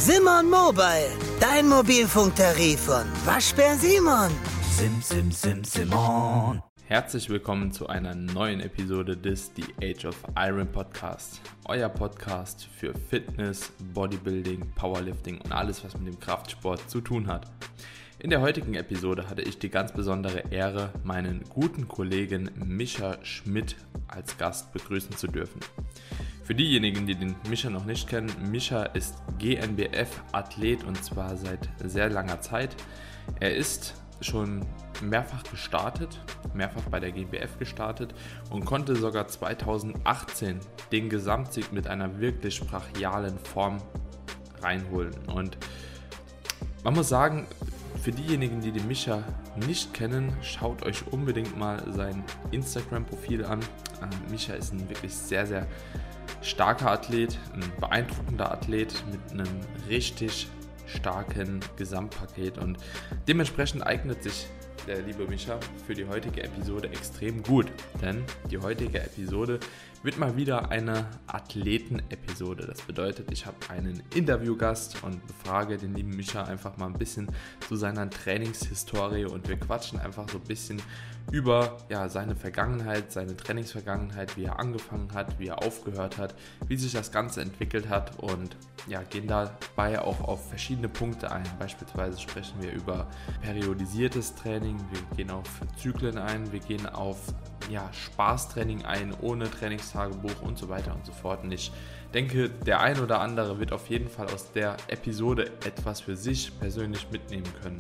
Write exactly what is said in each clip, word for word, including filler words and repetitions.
Simon Mobile, dein Mobilfunktarif von Waschbär Simon. Sim, sim, sim, Simon. Herzlich willkommen zu einer neuen Episode des The Age of Iron Podcast. Euer Podcast für Fitness, Bodybuilding, Powerlifting und alles, was mit dem Kraftsport zu tun hat. In der heutigen Episode hatte ich die ganz besondere Ehre, meinen guten Kollegen Mischa Schmidt als Gast begrüßen zu dürfen. Für diejenigen, die den Mischa noch nicht kennen, Mischa ist G N B F-Athlet und zwar seit sehr langer Zeit. Er ist schon mehrfach gestartet, mehrfach bei der G N B F gestartet und konnte sogar zweitausendachtzehn den Gesamtsieg mit einer wirklich brachialen Form reinholen. Und man muss sagen, für diejenigen, die den Mischa nicht kennen, schaut euch unbedingt mal sein Instagram-Profil an. Äh, Mischa ist ein wirklich sehr, sehr starker Athlet, ein beeindruckender Athlet mit einem richtig starken Gesamtpaket und dementsprechend eignet sich der liebe Mischa für die heutige Episode extrem gut, denn die heutige Episode wird mal wieder eine Athleten-Episode. Das bedeutet, ich habe einen Interviewgast und befrage den lieben Mischa einfach mal ein bisschen zu seiner Trainingshistorie und wir quatschen einfach so ein bisschen über ja, seine Vergangenheit, seine Trainingsvergangenheit, wie er angefangen hat, wie er aufgehört hat, wie sich das Ganze entwickelt hat und ja, gehen dabei auch auf verschiedene Punkte ein. Beispielsweise sprechen wir über periodisiertes Training, wir gehen auf Zyklen ein, wir gehen auf ja, Spaßtraining ein, ohne Trainingstagebuch und so weiter und so fort. Und ich denke, der ein oder andere wird auf jeden Fall aus der Episode etwas für sich persönlich mitnehmen können.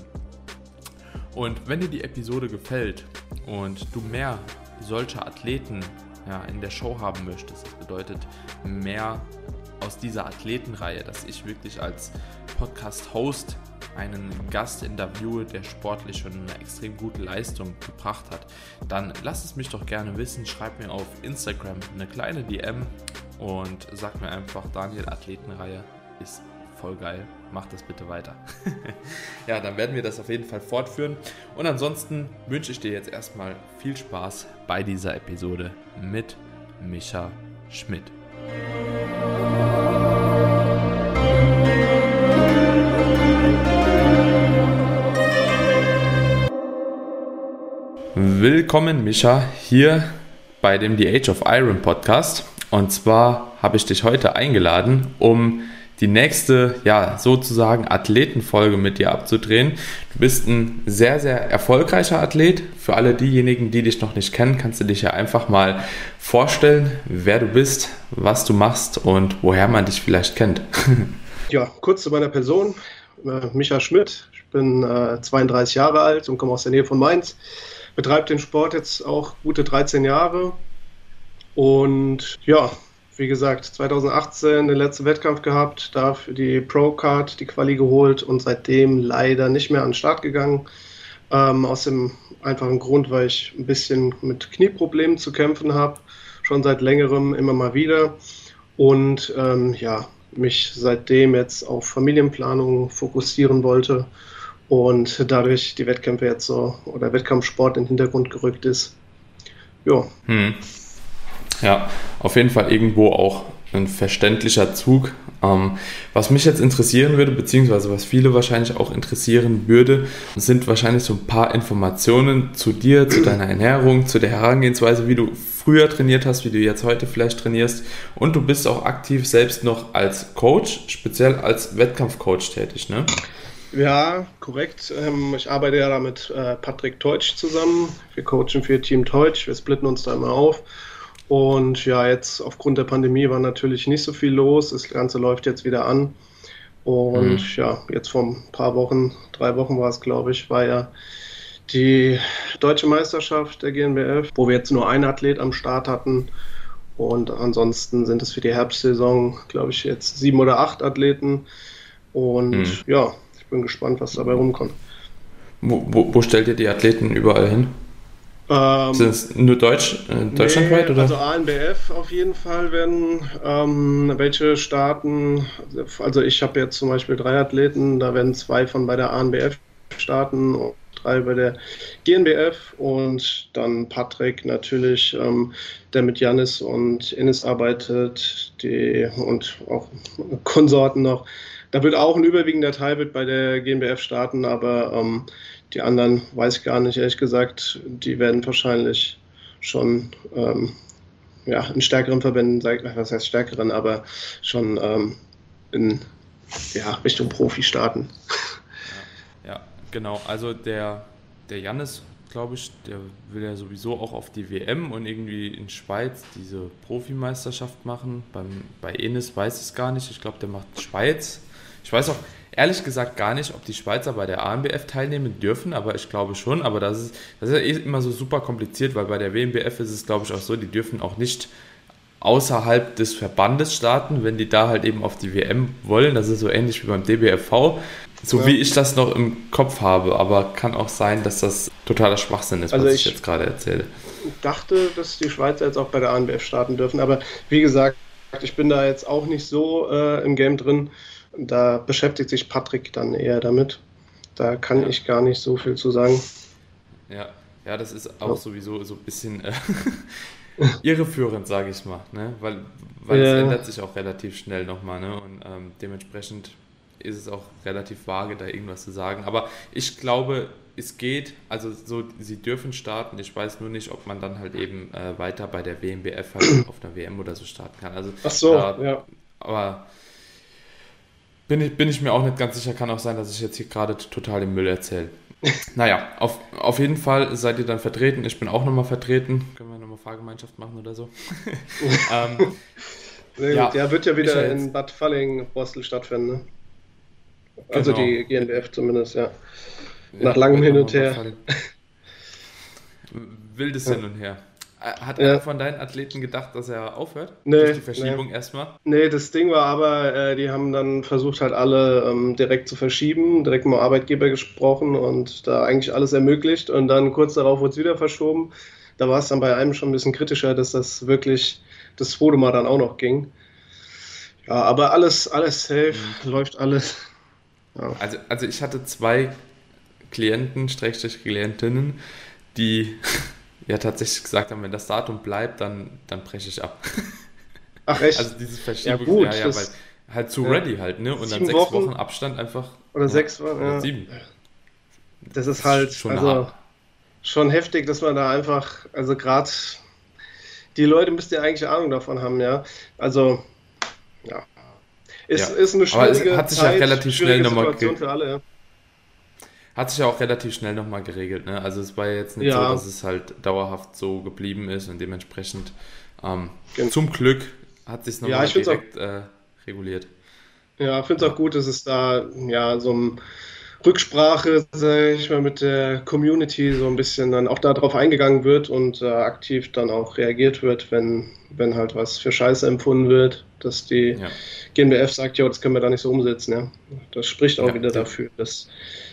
Und wenn dir die Episode gefällt und du mehr solcher Athleten ja, in der Show haben möchtest, das bedeutet mehr aus dieser Athletenreihe, dass ich wirklich als Podcast-Host einen Gast interviewe, der sportlich schon eine extrem gute Leistung gebracht hat, dann lass es mich doch gerne wissen, schreib mir auf Instagram eine kleine D M und sag mir einfach, Daniel, Athletenreihe ist voll geil, mach das bitte weiter. Ja, dann werden wir das auf jeden Fall fortführen und ansonsten wünsche ich dir jetzt erstmal viel Spaß bei dieser Episode mit Mischa Schmidt. Willkommen Mischa hier bei dem The Age of Iron Podcast und zwar habe ich dich heute eingeladen, um die nächste, ja, sozusagen Athletenfolge mit dir abzudrehen. Du bist ein sehr, sehr erfolgreicher Athlet. Für alle diejenigen, die dich noch nicht kennen, kannst du dich ja einfach mal vorstellen, wer du bist, was du machst und woher man dich vielleicht kennt. Ja, kurz zu meiner Person. Mischa Schmidt. Ich bin äh, zweiunddreißig Jahre alt und komme aus der Nähe von Mainz. Betreibe den Sport jetzt auch gute dreizehn Jahre. Und ja, wie gesagt, zweitausendachtzehn den letzten Wettkampf gehabt, da für die Pro-Card die Quali geholt und seitdem leider nicht mehr an den Start gegangen. Ähm, aus dem einfachen Grund, weil ich ein bisschen mit Knieproblemen zu kämpfen habe, schon seit längerem immer mal wieder. Und ähm, ja, mich seitdem jetzt auf Familienplanung fokussieren wollte und dadurch die Wettkämpfe jetzt so oder Wettkampfsport in den Hintergrund gerückt ist. Jo. Hm. Ja, auf jeden Fall irgendwo auch ein verständlicher Zug. Ähm, was mich jetzt interessieren würde, beziehungsweise was viele wahrscheinlich auch interessieren würde, sind wahrscheinlich so ein paar Informationen zu dir, zu deiner Ernährung, zu der Herangehensweise, wie du früher trainiert hast, wie du jetzt heute vielleicht trainierst. Und du bist auch aktiv selbst noch als Coach, speziell als Wettkampfcoach tätig, ne? Ja, korrekt. Ich arbeite ja da mit Patrick Teutsch zusammen. Wir coachen für Team Teutsch, wir splitten uns da immer auf. Und ja, jetzt aufgrund der Pandemie war natürlich nicht so viel los. Das Ganze läuft jetzt wieder an. Und mhm. ja, jetzt vor ein paar Wochen, drei Wochen war es, glaube ich, war ja die Deutsche Meisterschaft der G N B F, wo wir jetzt nur einen Athlet am Start hatten. Und ansonsten sind es für die Herbstsaison, glaube ich, jetzt sieben oder acht Athleten. Und mhm. ja, ich bin gespannt, was dabei rumkommt. Wo, wo, wo stellt ihr die Athleten überall hin? Ähm, Sind es nur Deutsch, äh, deutschlandweit? Nee, oder? Also A N B F auf jeden Fall werden ähm, welche starten. Also ich habe jetzt zum Beispiel drei Athleten, da werden zwei von bei der A N B F starten und drei bei der G N B F und dann Patrick natürlich, ähm, der mit Janis und Enis arbeitet, die und auch Konsorten noch, da wird auch ein überwiegender Teil wird bei der G m B F starten, aber ähm, die anderen weiß ich gar nicht, ehrlich gesagt. Die werden wahrscheinlich schon ähm, ja, in stärkeren Verbänden, was heißt stärkeren, aber schon ähm, in ja, Richtung Profi starten. Ja, ja, genau. Also der, der Jannis, glaube ich, der will ja sowieso auch auf die W M und irgendwie in Schweiz diese Profimeisterschaft machen. Beim, bei Enes weiß ich es gar nicht. Ich glaube, der macht Schweiz. Ich weiß auch ehrlich gesagt gar nicht, ob die Schweizer bei der A N B F teilnehmen dürfen, aber ich glaube schon. Aber das ist, das ist ja eh immer so super kompliziert, weil bei der W M B F ist es, glaube ich, auch so, die dürfen auch nicht außerhalb des Verbandes starten, wenn die da halt eben auf die W M wollen. Das ist so ähnlich wie beim D B F V, so ja. wie ich das noch im Kopf habe. Aber kann auch sein, dass das totaler Schwachsinn ist, also was ich, ich jetzt gerade erzähle. Ich dachte, dass die Schweizer jetzt auch bei der A N B F starten dürfen, aber wie gesagt, ich bin da jetzt auch nicht so äh, im Game drin. Da beschäftigt sich Patrick dann eher damit. Da kann ja. ich gar nicht so viel zu sagen. Ja, ja, das ist auch sowieso so ein bisschen äh, irreführend, sage ich mal, ne? Weil, weil ja. es ändert sich auch relativ schnell nochmal, ne? Und ähm, dementsprechend ist es auch relativ vage, da irgendwas zu sagen. Aber ich glaube, es geht, also so, sie dürfen starten. Ich weiß nur nicht, ob man dann halt eben äh, weiter bei der W M B F halt auf einer W M oder so starten kann. Also, Ach so, äh, ja. Aber bin ich, bin ich mir auch nicht ganz sicher. Kann auch sein, dass ich jetzt hier gerade total den Müll erzähle. Naja, auf, auf jeden Fall seid ihr dann vertreten. Ich bin auch nochmal vertreten. Können wir nochmal Fahrgemeinschaft machen oder so? ähm, ja, der wird ja wieder in Bad Falling-Borstel stattfinden, ne? Also genau. Die G m B F zumindest, ja. Nach ja, langem Hin und her. Wildes ja. Hin und her. Hat ja. einer von deinen Athleten gedacht, dass er aufhört? Nee, durch die Verschiebung nee. erstmal? Nee, das Ding war aber, äh, die haben dann versucht halt alle ähm, direkt zu verschieben, direkt mit dem Arbeitgeber gesprochen und da eigentlich alles ermöglicht und dann kurz darauf wurde es wieder verschoben. Da war es dann bei einem schon ein bisschen kritischer, dass das wirklich das zweite Mal dann auch noch ging. Ja, aber alles, alles safe, mhm. läuft alles. Ja. Also, also ich hatte zwei Klienten, Schrägstrich Klientinnen, die ja tatsächlich gesagt haben, wenn das Datum bleibt, dann, dann breche ich ab. Ach echt? Also diese Verschiebung, ja, gut, ja, ja, weil halt zu ja. ready halt, ne? Und dann sechs Wochen, Wochen Abstand einfach. Oder ja, sechs Wochen, ja. Sieben. Das ist halt schon, also, schon heftig, dass man da einfach, also gerade die Leute müssten ja eigentlich Ahnung davon haben, ja. Also, ja. Ist, ja. ist eine schwierige Aber es hat sich Zeit, ja relativ schnell nochmal ge- für alle, ja. Hat sich ja auch relativ schnell nochmal geregelt, ne? Also es war jetzt nicht ja. so, dass es halt dauerhaft so geblieben ist und dementsprechend ähm, genau. zum Glück hat sich es nochmal ja, direkt auch, äh, reguliert. Ja, ich finde es auch gut, dass es da ja so eine Rücksprache, sag ich mal, mit der Community so ein bisschen dann auch darauf eingegangen wird und äh, aktiv dann auch reagiert wird, wenn, wenn halt was für Scheiße empfunden wird, dass die ja. G m B F sagt, ja, das können wir da nicht so umsetzen. Ja. Das spricht auch ja, wieder ja. dafür, dass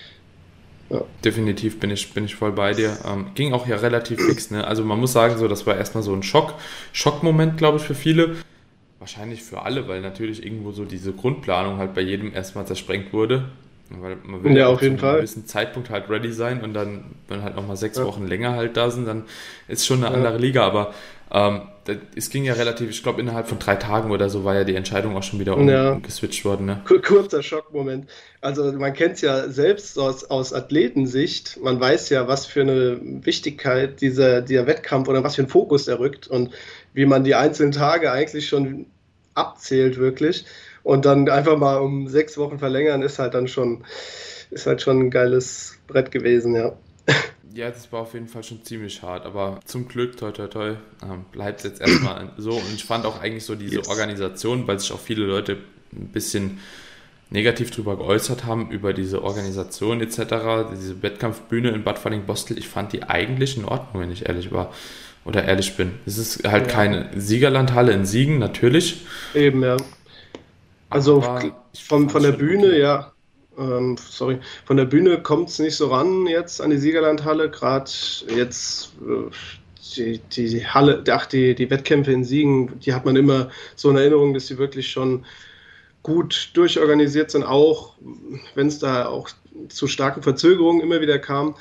Ja. Definitiv bin ich, bin ich voll bei dir. Ähm, ging auch ja relativ fix, ne? Also man muss sagen, so, das war erstmal so ein Schock, Schockmoment, glaube ich, für viele. Wahrscheinlich für alle, weil natürlich irgendwo so diese Grundplanung halt bei jedem erstmal zersprengt wurde. Weil man will ja, ja auf zu jeden einem Fall. gewissen Zeitpunkt halt ready sein und dann, wenn halt nochmal sechs ja. Wochen länger halt da sind, dann ist schon eine ja. andere Liga. Aber ähm, das, es ging ja relativ, ich glaube innerhalb von drei Tagen oder so war ja die Entscheidung auch schon wieder um, ja. umgeswitcht worden. Ne? Kurzer Schockmoment. Also man kennt es ja selbst aus, aus Athletensicht. Man weiß ja, was für eine Wichtigkeit dieser, dieser Wettkampf oder was für ein Fokus der rückt und wie man die einzelnen Tage eigentlich schon abzählt wirklich. Und dann einfach mal um sechs Wochen verlängern, ist halt dann schon, ist halt schon ein geiles Brett gewesen, ja. Ja, das war auf jeden Fall schon ziemlich hart, aber zum Glück, toi toi toi, ähm, bleibt es jetzt erstmal so. Und ich fand auch eigentlich so diese yes. Organisation, weil sich auch viele Leute ein bisschen negativ drüber geäußert haben, über diese Organisation et cetera, diese Wettkampfbühne in Bad Falling-Bostel, ich fand die eigentlich in Ordnung, wenn ich ehrlich war oder ehrlich bin. Es ist halt ja. keine Siegerlandhalle in Siegen, natürlich. Eben, ja. Also von, von der Bühne, okay. ja, ähm, sorry, von der Bühne kommt es nicht so ran jetzt an die Siegerlandhalle, gerade jetzt äh, die, die Halle, ach, die, die Wettkämpfe in Siegen, die hat man immer so in Erinnerung, dass sie wirklich schon gut durchorganisiert sind, auch wenn es da auch zu starken Verzögerungen immer wieder kam.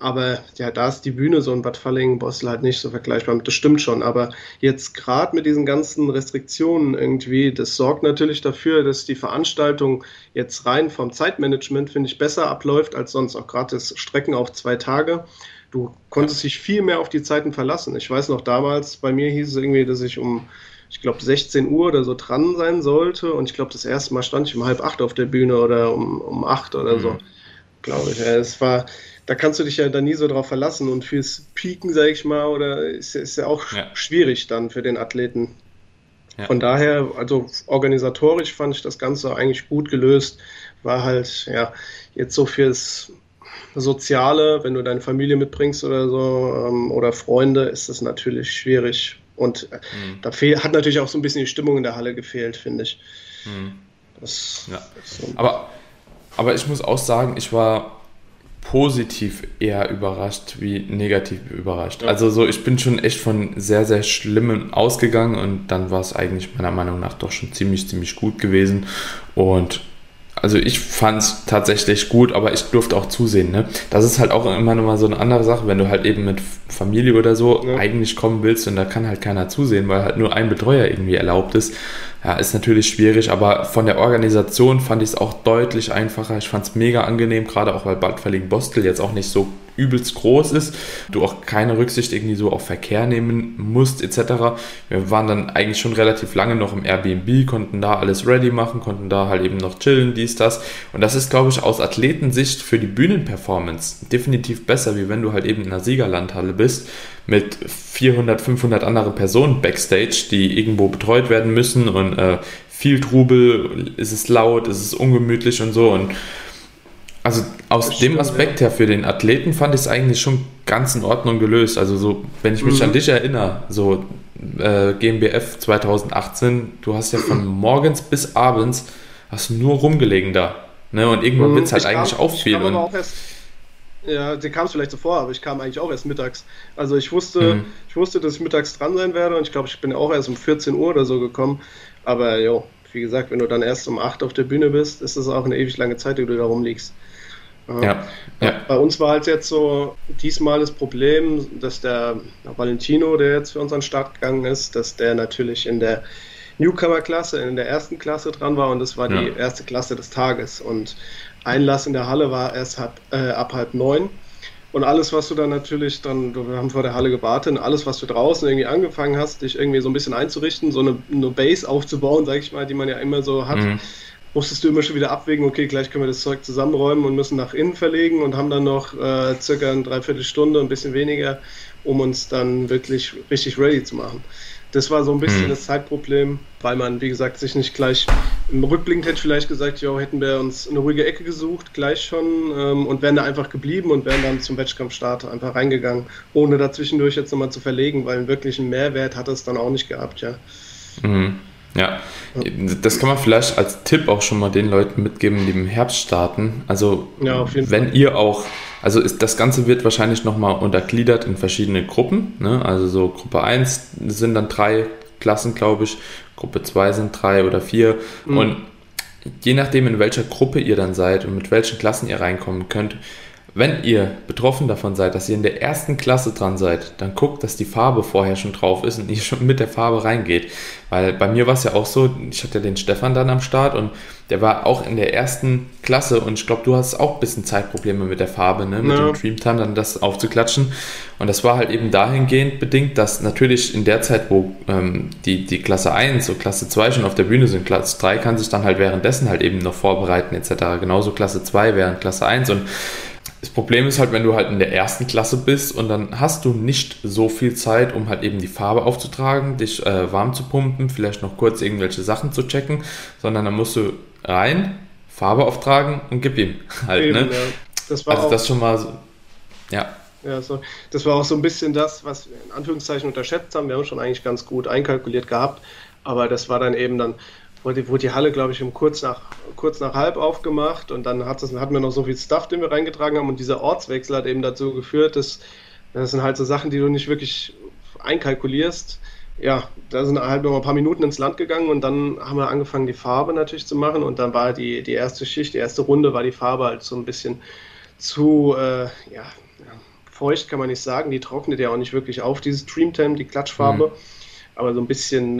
Aber ja, da ist die Bühne so in Bad Vallingen-Bostel halt nicht so vergleichbar. Das stimmt schon. Aber jetzt gerade mit diesen ganzen Restriktionen irgendwie, das sorgt natürlich dafür, dass die Veranstaltung jetzt rein vom Zeitmanagement, finde ich, besser abläuft als sonst. Auch gerade das Strecken auf zwei Tage. Du konntest dich viel mehr auf die Zeiten verlassen. Ich weiß noch damals, bei mir hieß es irgendwie, dass ich um, ich glaube, sechzehn Uhr oder so dran sein sollte. Und ich glaube, das erste Mal stand ich um halb acht auf der Bühne oder um, um acht oder so, mhm. glaube ich. Ja, es war... Da kannst du dich ja dann nie so drauf verlassen und fürs Pieken, sag ich mal, oder ist, ist ja auch ja. schwierig dann für den Athleten. Ja. Von daher, also organisatorisch fand ich das Ganze eigentlich gut gelöst. War halt, ja, jetzt so fürs Soziale, wenn du deine Familie mitbringst oder so, ähm, oder Freunde, ist das natürlich schwierig. Und mhm. da fehl, hat natürlich auch so ein bisschen die Stimmung in der Halle gefehlt, finde ich. Mhm. Das, ja. so. aber, aber ich muss auch sagen, ich war positiv eher überrascht wie negativ überrascht. Ja. Also so, ich bin schon echt von sehr, sehr Schlimmem ausgegangen und dann war es eigentlich meiner Meinung nach doch schon ziemlich, ziemlich gut gewesen. Und also ich fand es tatsächlich gut, aber ich durfte auch zusehen. Ne? Das ist halt auch immer noch mal so eine andere Sache, wenn du halt eben mit Familie oder so ja. eigentlich kommen willst und da kann halt keiner zusehen, weil halt nur ein Betreuer irgendwie erlaubt ist. Ja, ist natürlich schwierig, aber von der Organisation fand ich es auch deutlich einfacher. Ich fand es mega angenehm, gerade auch weil Bad Vallingen-Bostel jetzt auch nicht so übelst groß ist, du auch keine Rücksicht irgendwie so auf Verkehr nehmen musst et cetera. Wir waren dann eigentlich schon relativ lange noch im Airbnb, konnten da alles ready machen, konnten da halt eben noch chillen, dies, das. Und das ist, glaube ich, aus Athletensicht für die Bühnenperformance definitiv besser, wie wenn du halt eben in einer Siegerlandhalle bist, mit vierhundert, fünfhundert andere Personen Backstage, die irgendwo betreut werden müssen und äh, viel Trubel, ist es laut, ist es ungemütlich und so. Und also aus das dem stimmt, Aspekt ja. her für den Athleten fand ich es eigentlich schon ganz in Ordnung gelöst. Also so, wenn ich mich mhm. an dich erinnere, so äh, G M B F zwanzig achtzehn, du hast ja von morgens bis abends hast du nur rumgelegen da. Ne? Und irgendwann mhm. wird es halt ich eigentlich kam, auch viel. Und auch erst, ja, dir kam es vielleicht so vor, aber ich kam eigentlich auch erst mittags. Also ich wusste, mhm. ich wusste, dass ich mittags dran sein werde und ich glaube, ich bin auch erst um vierzehn Uhr oder so gekommen. Aber jo, wie gesagt, wenn du dann erst um acht auf der Bühne bist, ist das auch eine ewig lange Zeit, die du da rumliegst. Ja, ja. Bei uns war halt jetzt so diesmal das Problem, dass der Valentino, der jetzt für uns an den Start gegangen ist, dass der natürlich in der Newcomer-Klasse, in der ersten Klasse dran war und das war ja. die erste Klasse des Tages und Einlass in der Halle war erst halb, äh, ab halb neun und alles, was du dann natürlich dann, wir haben vor der Halle gewartet und alles, was du draußen irgendwie angefangen hast, dich irgendwie so ein bisschen einzurichten, so eine, eine Base aufzubauen, sag ich mal, die man ja immer so hat, mhm. musstest du immer schon wieder abwägen, okay, gleich können wir das Zeug zusammenräumen und müssen nach innen verlegen und haben dann noch äh, circa eine Dreiviertelstunde, ein bisschen weniger, um uns dann wirklich richtig ready zu machen. Das war so ein bisschen mhm. das Zeitproblem, weil man, wie gesagt, sich nicht gleich, im Rückblick hätte ich vielleicht gesagt, jo, hätten wir uns eine ruhige Ecke gesucht, gleich schon, ähm, und wären da einfach geblieben und wären dann zum Wettkampfstart einfach reingegangen, ohne dazwischendurch jetzt nochmal zu verlegen, weil einen wirklichen Mehrwert hat es dann auch nicht gehabt, ja. Mhm. Ja, das kann man vielleicht als Tipp auch schon mal den Leuten mitgeben, die im Herbst starten. Also ja, auf jeden wenn Fall. Ihr auch, also ist, das Ganze wird wahrscheinlich nochmal untergliedert in verschiedene Gruppen. Ne? Also so Gruppe eins sind dann drei Klassen, glaube ich. Gruppe zwei sind drei oder vier. Mhm. Und je nachdem, in welcher Gruppe ihr dann seid und mit welchen Klassen ihr reinkommen könnt, wenn ihr betroffen davon seid, dass ihr in der ersten Klasse dran seid, dann guckt, dass die Farbe vorher schon drauf ist und ihr schon mit der Farbe reingeht. Weil bei mir war es ja auch so, ich hatte ja den Stefan dann am Start und der war auch in der ersten Klasse und ich glaube, du hast auch ein bisschen Zeitprobleme mit der Farbe, ne? Mit ja. dem Dreamtime dann das aufzuklatschen. Und das war halt eben dahingehend bedingt, dass natürlich in der Zeit, wo ähm, die, die Klasse eins und Klasse zwei schon auf der Bühne sind, Klasse drei kann sich dann halt währenddessen halt eben noch vorbereiten et cetera. Genauso Klasse zwei während Klasse eins und das Problem ist halt, wenn du halt in der ersten Klasse bist und dann hast du nicht so viel Zeit, um halt eben die Farbe aufzutragen, dich äh, warm zu pumpen, vielleicht noch kurz irgendwelche Sachen zu checken, sondern dann musst du rein, Farbe auftragen und gib ihm halt, eben, ne? Ja. Das war also auch, das schon mal so, ja. Ja, so, das war auch so ein bisschen das, was wir in Anführungszeichen unterschätzt haben. Wir haben schon eigentlich ganz gut einkalkuliert gehabt, aber das war dann eben dann wurde die, wurde die Halle, glaube ich, um kurz nach, kurz nach halb aufgemacht und dann hat das, hatten wir noch so viel Stuff, den wir reingetragen haben und dieser Ortswechsel hat eben dazu geführt, dass das sind halt so Sachen, die du nicht wirklich einkalkulierst. Ja, da sind halt noch ein paar Minuten ins Land gegangen und dann haben wir angefangen, die Farbe natürlich zu machen und dann war die, die erste Schicht, die erste Runde war die Farbe halt so ein bisschen zu, äh, ja, feucht kann man nicht sagen, die trocknet ja auch nicht wirklich auf, dieses Dreamtime, die Klatschfarbe. Mhm. Aber so ein bisschen,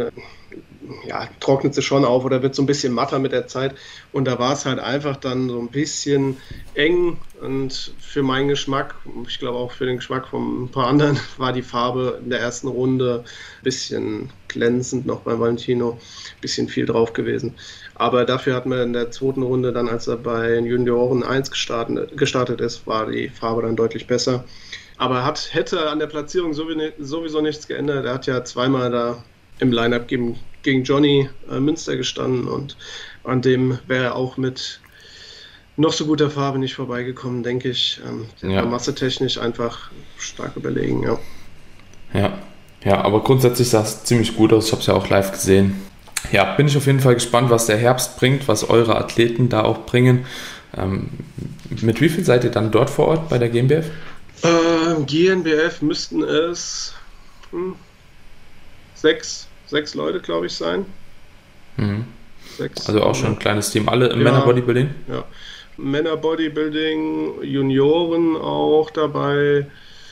ja, trocknet sie schon auf oder wird so ein bisschen matter mit der Zeit. Und da war es halt einfach dann so ein bisschen eng. Und für meinen Geschmack, ich glaube auch für den Geschmack von ein paar anderen, war die Farbe in der ersten Runde ein bisschen glänzend noch bei Valentino, ein bisschen viel drauf gewesen. Aber dafür hat man in der zweiten Runde dann, als er bei Junioren eins gestartet, gestartet ist, war die Farbe dann deutlich besser. Aber hat, hätte an der Platzierung sowieso nichts geändert. Er hat ja zweimal da im Line-Up gegen, gegen Johnny äh, Münster gestanden und an dem wäre er auch mit noch so guter Farbe nicht vorbeigekommen, denke ich. Ähm, ja. War massetechnisch einfach stark überlegen, ja. Ja, ja, aber grundsätzlich sah es ziemlich gut aus. Ich habe es ja auch live gesehen. Ja, bin ich auf jeden Fall gespannt, was der Herbst bringt, was eure Athleten da auch bringen. Ähm, mit wie viel seid ihr dann dort vor Ort bei der G N B F? Äh, G N B F müssten es hm, sechs, sechs Leute, glaube ich, sein. Mhm. Sechs, also auch schon ein kleines Team. Alle im ja, Männer-Bodybuilding? Ja, Männer-Bodybuilding, Junioren auch dabei.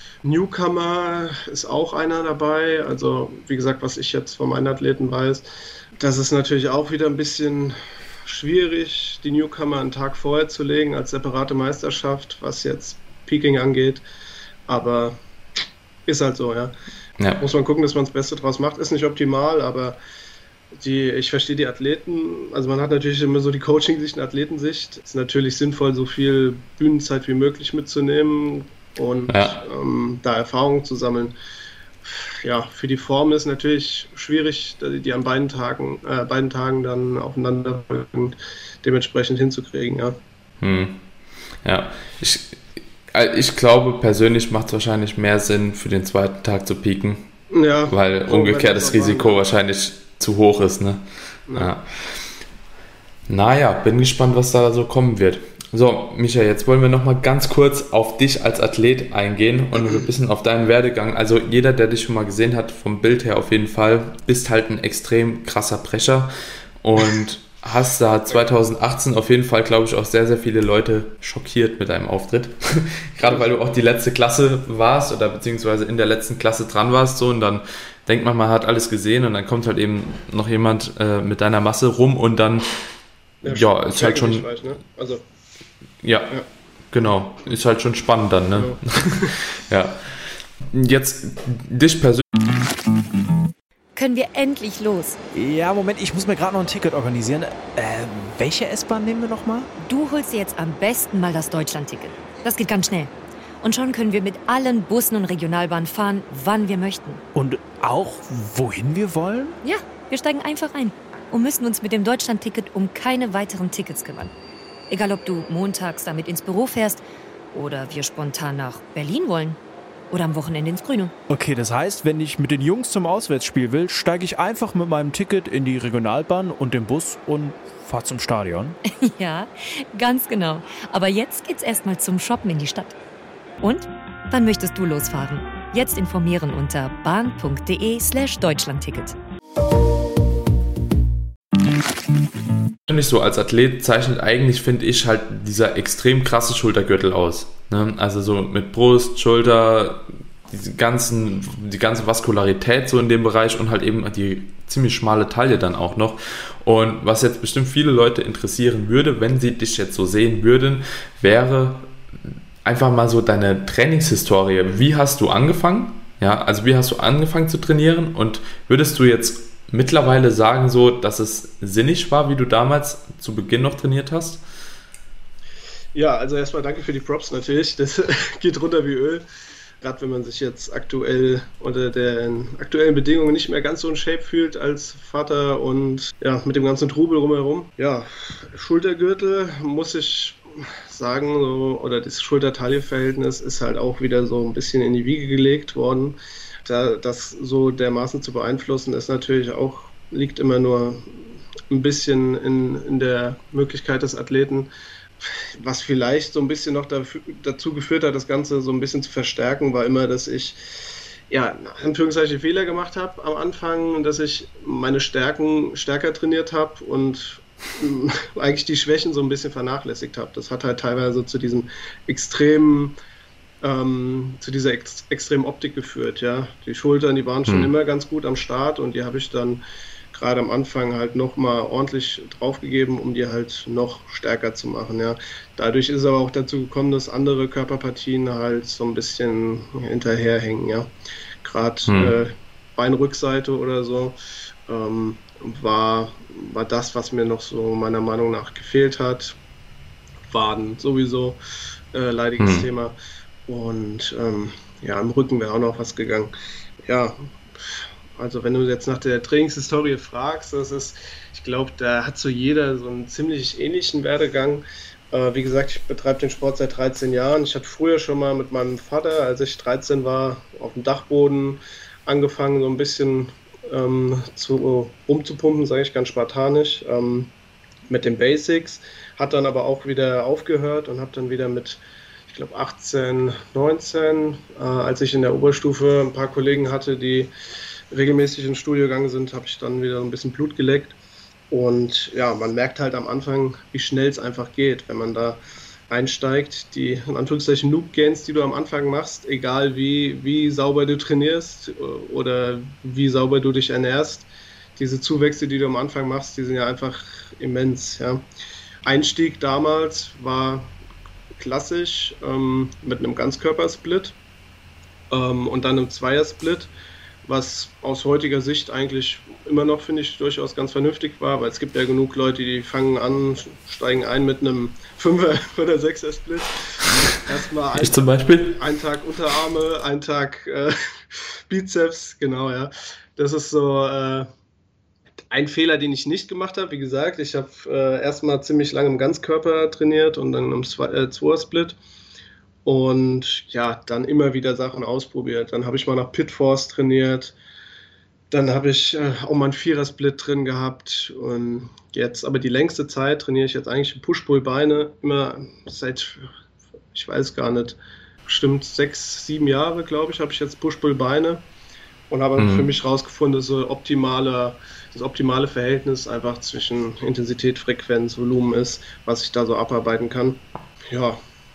Newcomer ist auch einer dabei. Also, wie gesagt, was ich jetzt von meinen Athleten weiß, das ist natürlich auch wieder ein bisschen schwierig, die Newcomer einen Tag vorher zu legen als separate Meisterschaft, was jetzt Peking angeht, aber ist halt so, ja. ja. Muss man gucken, dass man das Beste draus macht. Ist nicht optimal, aber die, ich verstehe die Athleten, also man hat natürlich immer so die Coaching-Sicht und Athletensicht. Es ist natürlich sinnvoll, so viel Bühnenzeit wie möglich mitzunehmen und ja. ähm, da Erfahrungen zu sammeln. Ja, für die Form ist natürlich schwierig, die an beiden Tagen, äh, beiden Tagen dann aufeinander dementsprechend hinzukriegen, ja. Hm. Ja, ich Ich glaube, persönlich macht es wahrscheinlich mehr Sinn, für den zweiten Tag zu pieken, ja, weil umgekehrt das Risiko wahrscheinlich zu hoch ist. Ne? Ja. Ja. Naja, bin gespannt, was da so kommen wird. So, Micha, jetzt wollen wir nochmal ganz kurz auf dich als Athlet eingehen und ein bisschen auf deinen Werdegang. Also jeder, der dich schon mal gesehen hat, vom Bild her auf jeden Fall, bist halt ein extrem krasser Brecher und hast da zwanzig achtzehn auf jeden Fall, glaube ich, auch sehr, sehr viele Leute schockiert mit deinem Auftritt. Gerade weil du auch die letzte Klasse warst oder beziehungsweise in der letzten Klasse dran warst so und dann denkt man, man hat alles gesehen und dann kommt halt eben noch jemand äh, mit deiner Masse rum und dann ja, ja ist halt schon weiß, ne? also, ja, ja, genau, ist halt schon spannend dann, ne? Ja. ja. Jetzt dich persönlich können wir endlich los. Ja, Moment, ich muss mir gerade noch ein Ticket organisieren. Äh, welche S-Bahn nehmen wir nochmal? Du holst dir jetzt am besten mal das Deutschland-Ticket. Das geht ganz schnell. Und schon können wir mit allen Bussen und Regionalbahnen fahren, wann wir möchten. Und auch, wohin wir wollen? Ja, wir steigen einfach ein und müssen uns mit dem Deutschland-Ticket um keine weiteren Tickets kümmern. Egal, ob du montags damit ins Büro fährst oder wir spontan nach Berlin wollen. Oder am Wochenende ins Grüne. Okay, das heißt, wenn ich mit den Jungs zum Auswärtsspiel will, steige ich einfach mit meinem Ticket in die Regionalbahn und den Bus und fahre zum Stadion? Ja, ganz genau. Aber jetzt geht's erstmal zum Shoppen in die Stadt. Und? Wann möchtest du losfahren? Jetzt informieren unter bahn.de slash Deutschlandticket. Nicht so als Athlet zeichnet eigentlich, finde ich, halt dieser extrem krasse Schultergürtel aus. Ne? Also so mit Brust, Schulter, diese ganzen, die ganze Vaskularität so in dem Bereich und halt eben die ziemlich schmale Taille dann auch noch. Und was jetzt bestimmt viele Leute interessieren würde, wenn sie dich jetzt so sehen würden, wäre einfach mal so deine Trainingshistorie. Wie hast du angefangen? Ja, also wie hast du angefangen zu trainieren und würdest du jetzt mittlerweile sagen, so, dass es sinnig war, wie du damals zu Beginn noch trainiert hast? Ja, also erstmal danke für die Props natürlich. Das geht runter wie Öl. Gerade wenn man sich jetzt aktuell unter den aktuellen Bedingungen nicht mehr ganz so in Shape fühlt als Vater und ja, mit dem ganzen Trubel rumherum. Ja, Schultergürtel muss ich sagen, so, oder das Schulter-Taille-Verhältnis ist halt auch wieder so ein bisschen in die Wiege gelegt worden. Da, das so dermaßen zu beeinflussen, ist natürlich auch, liegt immer nur ein bisschen in, in der Möglichkeit des Athleten. Was vielleicht so ein bisschen noch dafür, dazu geführt hat, das Ganze so ein bisschen zu verstärken, war immer, dass ich ja, in Anführungszeichen Fehler gemacht habe am Anfang, dass ich meine Stärken stärker trainiert habe und eigentlich die Schwächen so ein bisschen vernachlässigt habe. Das hat halt teilweise zu diesem extremen ähm, zu dieser ex- extremen Optik geführt. Ja, die Schultern, die waren schon Hm. immer ganz gut am Start und die habe ich dann gerade am Anfang halt nochmal ordentlich draufgegeben, um die halt noch stärker zu machen. Ja. Dadurch ist aber auch dazu gekommen, dass andere Körperpartien halt so ein bisschen hinterherhängen. Ja. Gerade Hm. äh, Beinrückseite oder so ähm, war, war das, was mir noch so meiner Meinung nach gefehlt hat. Waden sowieso, äh, leidiges Hm. Thema. Und ähm, ja, im Rücken wäre auch noch was gegangen. Ja, also wenn du jetzt nach der Trainingshistorie fragst, das ist, ich glaube, da hat so jeder so einen ziemlich ähnlichen Werdegang. Äh, wie gesagt, ich betreibe den Sport seit dreizehn Jahren. Ich habe früher schon mal mit meinem Vater, als ich dreizehn war, auf dem Dachboden angefangen, so ein bisschen ähm, zu, rumzupumpen, sage ich ganz spartanisch, ähm, mit den Basics. Hat dann aber auch wieder aufgehört und habe dann wieder mit, ich glaube, achtzehn, neunzehn, äh, als ich in der Oberstufe ein paar Kollegen hatte, die regelmäßig ins Studio gegangen sind, habe ich dann wieder ein bisschen Blut geleckt. Und ja, man merkt halt am Anfang, wie schnell es einfach geht, wenn man da einsteigt. Die, in Anführungszeichen, Noob-Gains, die du am Anfang machst, egal wie, wie sauber du trainierst oder wie sauber du dich ernährst, diese Zuwächse, die du am Anfang machst, die sind ja einfach immens. Ja. Einstieg damals war klassisch ähm, mit einem Ganzkörpersplit ähm, und dann einem Zweiersplit, was aus heutiger Sicht eigentlich immer noch, finde ich, durchaus ganz vernünftig war, weil es gibt ja genug Leute, die fangen an, steigen ein mit einem Fünfer- oder Sechser-Split. Erstmal ein, Ich zum Beispiel? einen Tag Unterarme, einen Tag äh, Bizeps, genau, ja. Das ist so äh, ein Fehler, den ich nicht gemacht habe. Wie gesagt, ich habe äh, erstmal ziemlich lange im Ganzkörper trainiert und dann im Zweier-Split. Und ja, dann immer wieder Sachen ausprobiert. Dann habe ich mal nach Pitforce trainiert. Dann habe ich äh, auch mal einen Vierer-Split drin gehabt. Und jetzt, aber die längste Zeit trainiere ich jetzt eigentlich Push-Pull-Beine. Immer seit, ich weiß gar nicht, bestimmt sechs, sieben Jahre, glaube ich, habe ich jetzt Push-Pull-Beine. Und habe Mhm. für mich rausgefunden, dass so optimale, das optimale Verhältnis einfach zwischen Intensität, Frequenz, Volumen ist, was ich da so abarbeiten kann. Ja.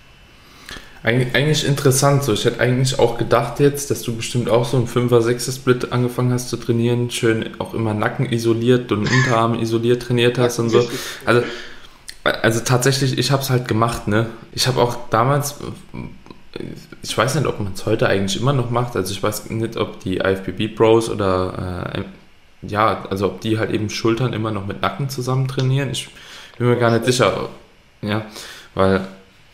Eig eigentlich interessant. So, ich hätte eigentlich auch gedacht jetzt, dass du bestimmt auch so einen Fünfer-Sechser-Split angefangen hast zu trainieren, schön auch immer Nacken isoliert und Unterarm isoliert trainiert hast und so. Also, also tatsächlich, ich habe es halt gemacht, ne? Ich habe auch damals, ich weiß nicht, ob man es heute eigentlich immer noch macht, also ich weiß nicht, ob die I F B B-Pros oder äh, ja, also ob die halt eben Schultern immer noch mit Nacken zusammen trainieren. Ich bin mir gar nicht sicher, ja, weil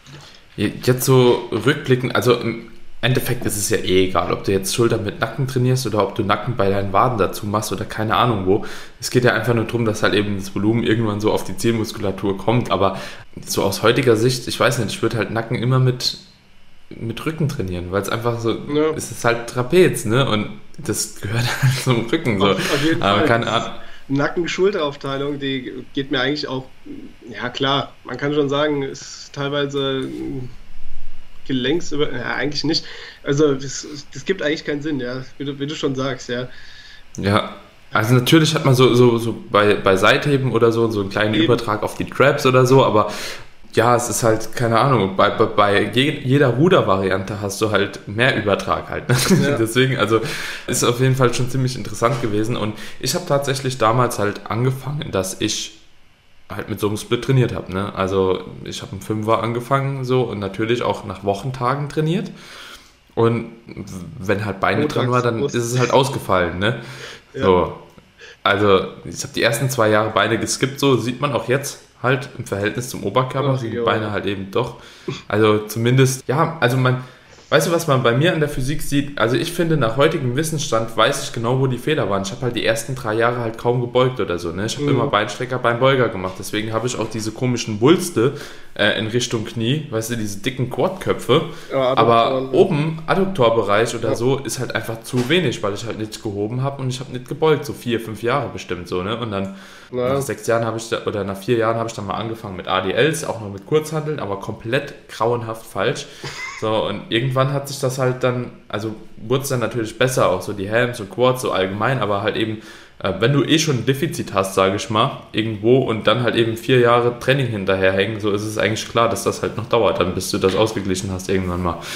jetzt so rückblickend, also im Endeffekt ist es ja eh egal, ob du jetzt Schultern mit Nacken trainierst oder ob du Nacken bei deinen Waden dazu machst oder keine Ahnung wo. Es geht ja einfach nur darum, dass halt eben das Volumen irgendwann so auf die Zielmuskulatur kommt, aber so aus heutiger Sicht, ich weiß nicht, ich würde halt Nacken immer mit, mit Rücken trainieren, weil es einfach so, Ja. es ist halt Trapez, ne, und das gehört halt zum Rücken, so. Auf, auf jeden Aber Fall. keine Ahnung. Nacken-Schulteraufteilung, die geht mir eigentlich auch, ja klar, man kann schon sagen, ist teilweise Gelenks, ja eigentlich nicht, also das, das gibt eigentlich keinen Sinn, ja, wie du, wie du schon sagst, ja. Ja, also natürlich hat man so, so, so bei, bei Seitheben oder so, so einen kleinen Eben. Übertrag auf die Traps oder so, aber ja, es ist halt, keine Ahnung, bei, bei, bei je, jeder Rudervariante hast du halt mehr Übertrag halt. Ne? Ja. Deswegen, also ist auf jeden Fall schon ziemlich interessant gewesen und ich habe tatsächlich damals halt angefangen, dass ich halt mit so einem Split trainiert habe. Ne? Also ich habe im Fünfer angefangen so und natürlich auch nach Wochentagen trainiert und wenn halt Beine Montags, dran war, dann Brust. ist es halt ausgefallen. Ne? Ja. So. Also ich habe die ersten zwei Jahre Beine geskippt, so sieht man auch jetzt halt im Verhältnis zum Oberkörper, Ach, sind die jo. Beine halt eben doch. Also zumindest, ja, also man, weißt du, was man bei mir an der Physik sieht? Also ich finde, nach heutigem Wissensstand weiß ich genau, wo die Fehler waren. Ich habe halt die ersten drei Jahre halt kaum gebeugt oder so. Ne? Ich habe Mhm. immer Beinstrecker, Beinbeuger gemacht. Deswegen habe ich auch diese komischen Wulste äh, in Richtung Knie, weißt du, diese dicken Quadköpfe. Ja, Aber Adduktoren, ja. oben, Adduktorbereich oder Ja. so, ist halt einfach zu wenig, weil ich halt nicht gehoben habe und ich habe nicht gebeugt. So vier, fünf Jahre bestimmt so. Ne? Und dann Ja. nach sechs Jahren habe ich, da, oder nach vier Jahren habe ich dann mal angefangen mit A D Ls, auch noch mit Kurzhanteln, aber komplett grauenhaft falsch. So, und irgendwann hat sich das halt dann, also wurde es dann natürlich besser, auch so die Hams und Quads so allgemein, aber halt eben, äh, wenn du eh schon ein Defizit hast, sage ich mal, irgendwo und dann halt eben vier Jahre Training hinterherhängen, so ist es eigentlich klar, dass das halt noch dauert, dann bis du das ausgeglichen hast irgendwann mal.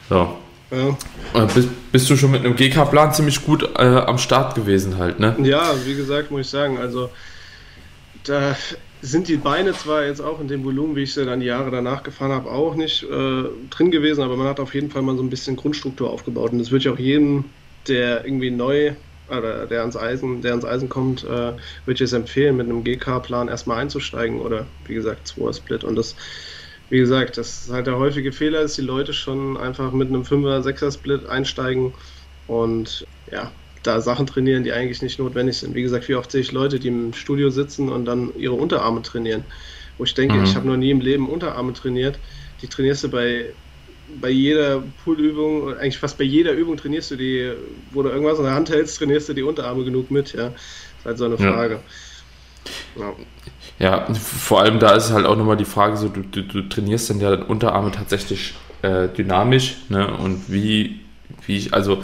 So. Ja. Bist, bist du schon mit einem G K-Plan ziemlich gut äh, am Start gewesen halt, ne? Ja, wie gesagt, muss ich sagen, also da sind die Beine zwar jetzt auch in dem Volumen, wie ich sie dann die Jahre danach gefahren habe, auch nicht äh, drin gewesen, aber man hat auf jeden Fall mal so ein bisschen Grundstruktur aufgebaut und das würde ich auch jedem, der irgendwie neu oder der ans Eisen, der ans Eisen kommt, äh, würde ich es empfehlen, mit einem G K-Plan erstmal einzusteigen oder wie gesagt Zweier-Split und das, wie gesagt, das ist halt der häufige Fehler, dass die Leute schon einfach mit einem Fünfer-, Sechser-Split einsteigen und ja, da Sachen trainieren, die eigentlich nicht notwendig sind. Wie gesagt, wie oft sehe ich Leute, die im Studio sitzen und dann ihre Unterarme trainieren, wo ich denke, mhm. ich habe noch nie im Leben Unterarme trainiert. Die trainierst du bei, bei jeder Poolübung, eigentlich fast bei jeder Übung trainierst du die, wo du irgendwas in der Hand hältst, trainierst du die Unterarme genug mit, ja. Das ist halt so eine Frage. Ja. Ja. Ja, vor allem da ist halt auch nochmal die Frage, so du, du, du trainierst dann ja Unterarme tatsächlich äh, dynamisch, ne? Und wie, wie, also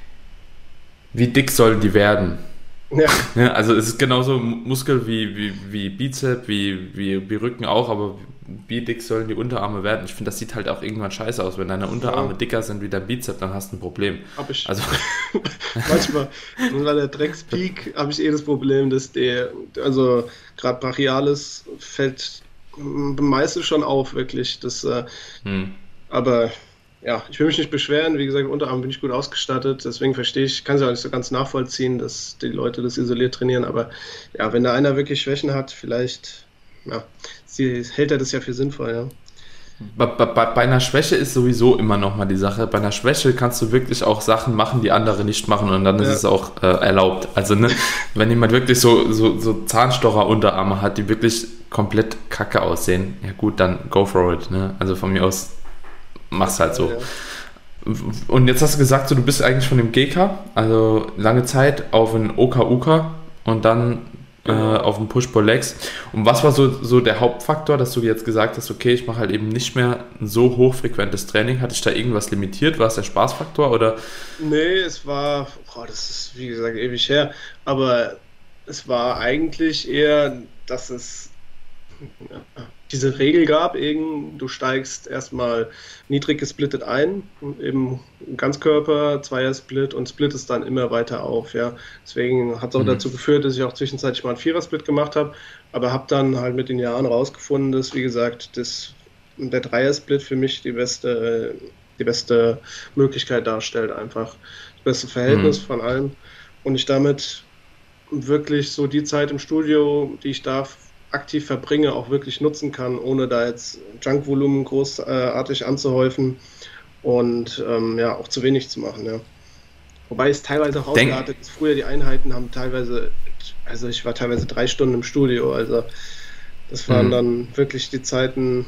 wie dick sollen die werden? Ja. Ja, also es ist genauso Muskel wie, wie, wie Bizep, wie, wie, wie Rücken auch, aber wie dick sollen die Unterarme werden? Ich finde, das sieht halt auch irgendwann scheiße aus. Wenn deine Unterarme ja. dicker sind wie dein Bizep, dann hast du ein Problem. Hab ich. Also manchmal, bei der Dreckspeak habe ich eh das Problem, dass der, also gerade Brachialis fällt meistens schon auf, wirklich. Das, äh, hm. Aber ja, ich will mich nicht beschweren. Wie gesagt, Unterarm bin ich gut ausgestattet. Deswegen verstehe ich, kann es ja auch nicht so ganz nachvollziehen, dass die Leute das isoliert trainieren. Aber ja, wenn da einer wirklich Schwächen hat, vielleicht ja, sie, hält er das ja für sinnvoll, ja. Bei, bei, bei einer Schwäche ist sowieso immer nochmal die Sache. Bei einer Schwäche kannst du wirklich auch Sachen machen, die andere nicht machen und dann ist ja. es auch äh, erlaubt. Also ne, wenn jemand wirklich so, so, so Zahnstocher-Unterarme hat, die wirklich komplett kacke aussehen, ja gut, dann go for it. Ne? Also von mir aus mach's halt so. Ja. Und jetzt hast du gesagt, so, du bist eigentlich von dem G K, also lange Zeit auf ein O K U K und dann äh, auf ein Push-Pull-Legs. Und was war so, so der Hauptfaktor, dass du jetzt gesagt hast, okay, ich mache halt eben nicht mehr ein so hochfrequentes Training? Hatte ich da irgendwas limitiert? War es der Spaßfaktor? Oder? Nee, es war, boah, das ist wie gesagt ewig her, aber es war eigentlich eher, dass es ja, diese Regel gab, eben, du steigst erstmal niedrig gesplittet ein, eben Ganzkörper, Zweier-Split und splittest dann immer weiter auf. Ja. Deswegen hat es auch mhm. dazu geführt, dass ich auch zwischenzeitlich mal einen Vierer-Split gemacht habe, aber habe dann halt mit den Jahren rausgefunden, dass, wie gesagt, das, der Dreier-Split für mich die beste, die beste Möglichkeit darstellt, einfach das beste Verhältnis mhm. von allem und ich damit wirklich so die Zeit im Studio, die ich da aktiv verbringe, auch wirklich nutzen kann, ohne da jetzt Junkvolumen großartig anzuhäufen und ähm, ja, auch zu wenig zu machen. Ja. Wobei es teilweise auch ausgeartet ist. Früher die Einheiten haben teilweise, also ich war teilweise drei Stunden im Studio, also das waren mhm. dann wirklich die Zeiten,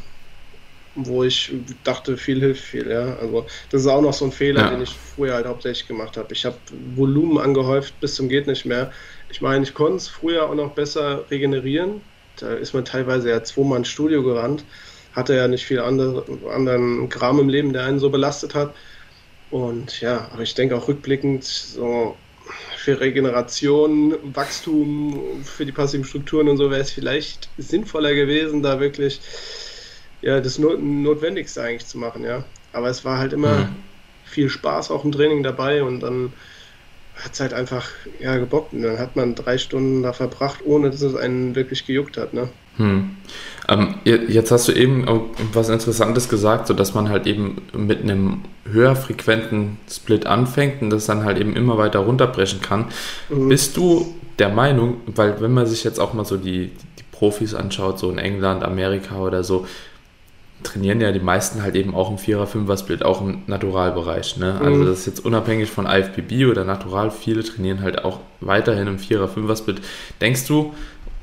wo ich dachte, viel hilft viel. Ja. Also das ist auch noch so ein Fehler, ja. den ich früher halt hauptsächlich gemacht habe. Ich habe Volumen angehäuft bis zum geht nicht mehr. Ich meine, ich konnte es früher auch noch besser regenerieren. Da ist man teilweise ja zweimal ins Studio gerannt, hatte ja nicht viel andere, anderen Kram im Leben, der einen so belastet hat. Und ja, aber ich denke auch rückblickend, so für Regeneration, Wachstum, für die passiven Strukturen und so wäre es vielleicht sinnvoller gewesen, da wirklich ja, das Not- Notwendigste eigentlich zu machen, ja. Aber es war halt immer mhm. viel Spaß auch im Training dabei und dann hat es halt einfach ja, gebockt und dann hat man drei Stunden da verbracht, ohne dass es einen wirklich gejuckt hat. Ne? Hm. Ähm, jetzt hast du eben was Interessantes gesagt, so dass man halt eben mit einem höher frequenten Split anfängt und das dann halt eben immer weiter runterbrechen kann. Mhm. Bist du der Meinung, weil wenn man sich jetzt auch mal so die, die Profis anschaut, so in England, Amerika oder so, trainieren ja die meisten halt eben auch im Vierer-Fünfer-Split, auch im Naturalbereich. Ne? Also mhm. das ist jetzt unabhängig von I F B B oder Natural, viele trainieren halt auch weiterhin im Vierer-Fünfer-Split. Denkst du,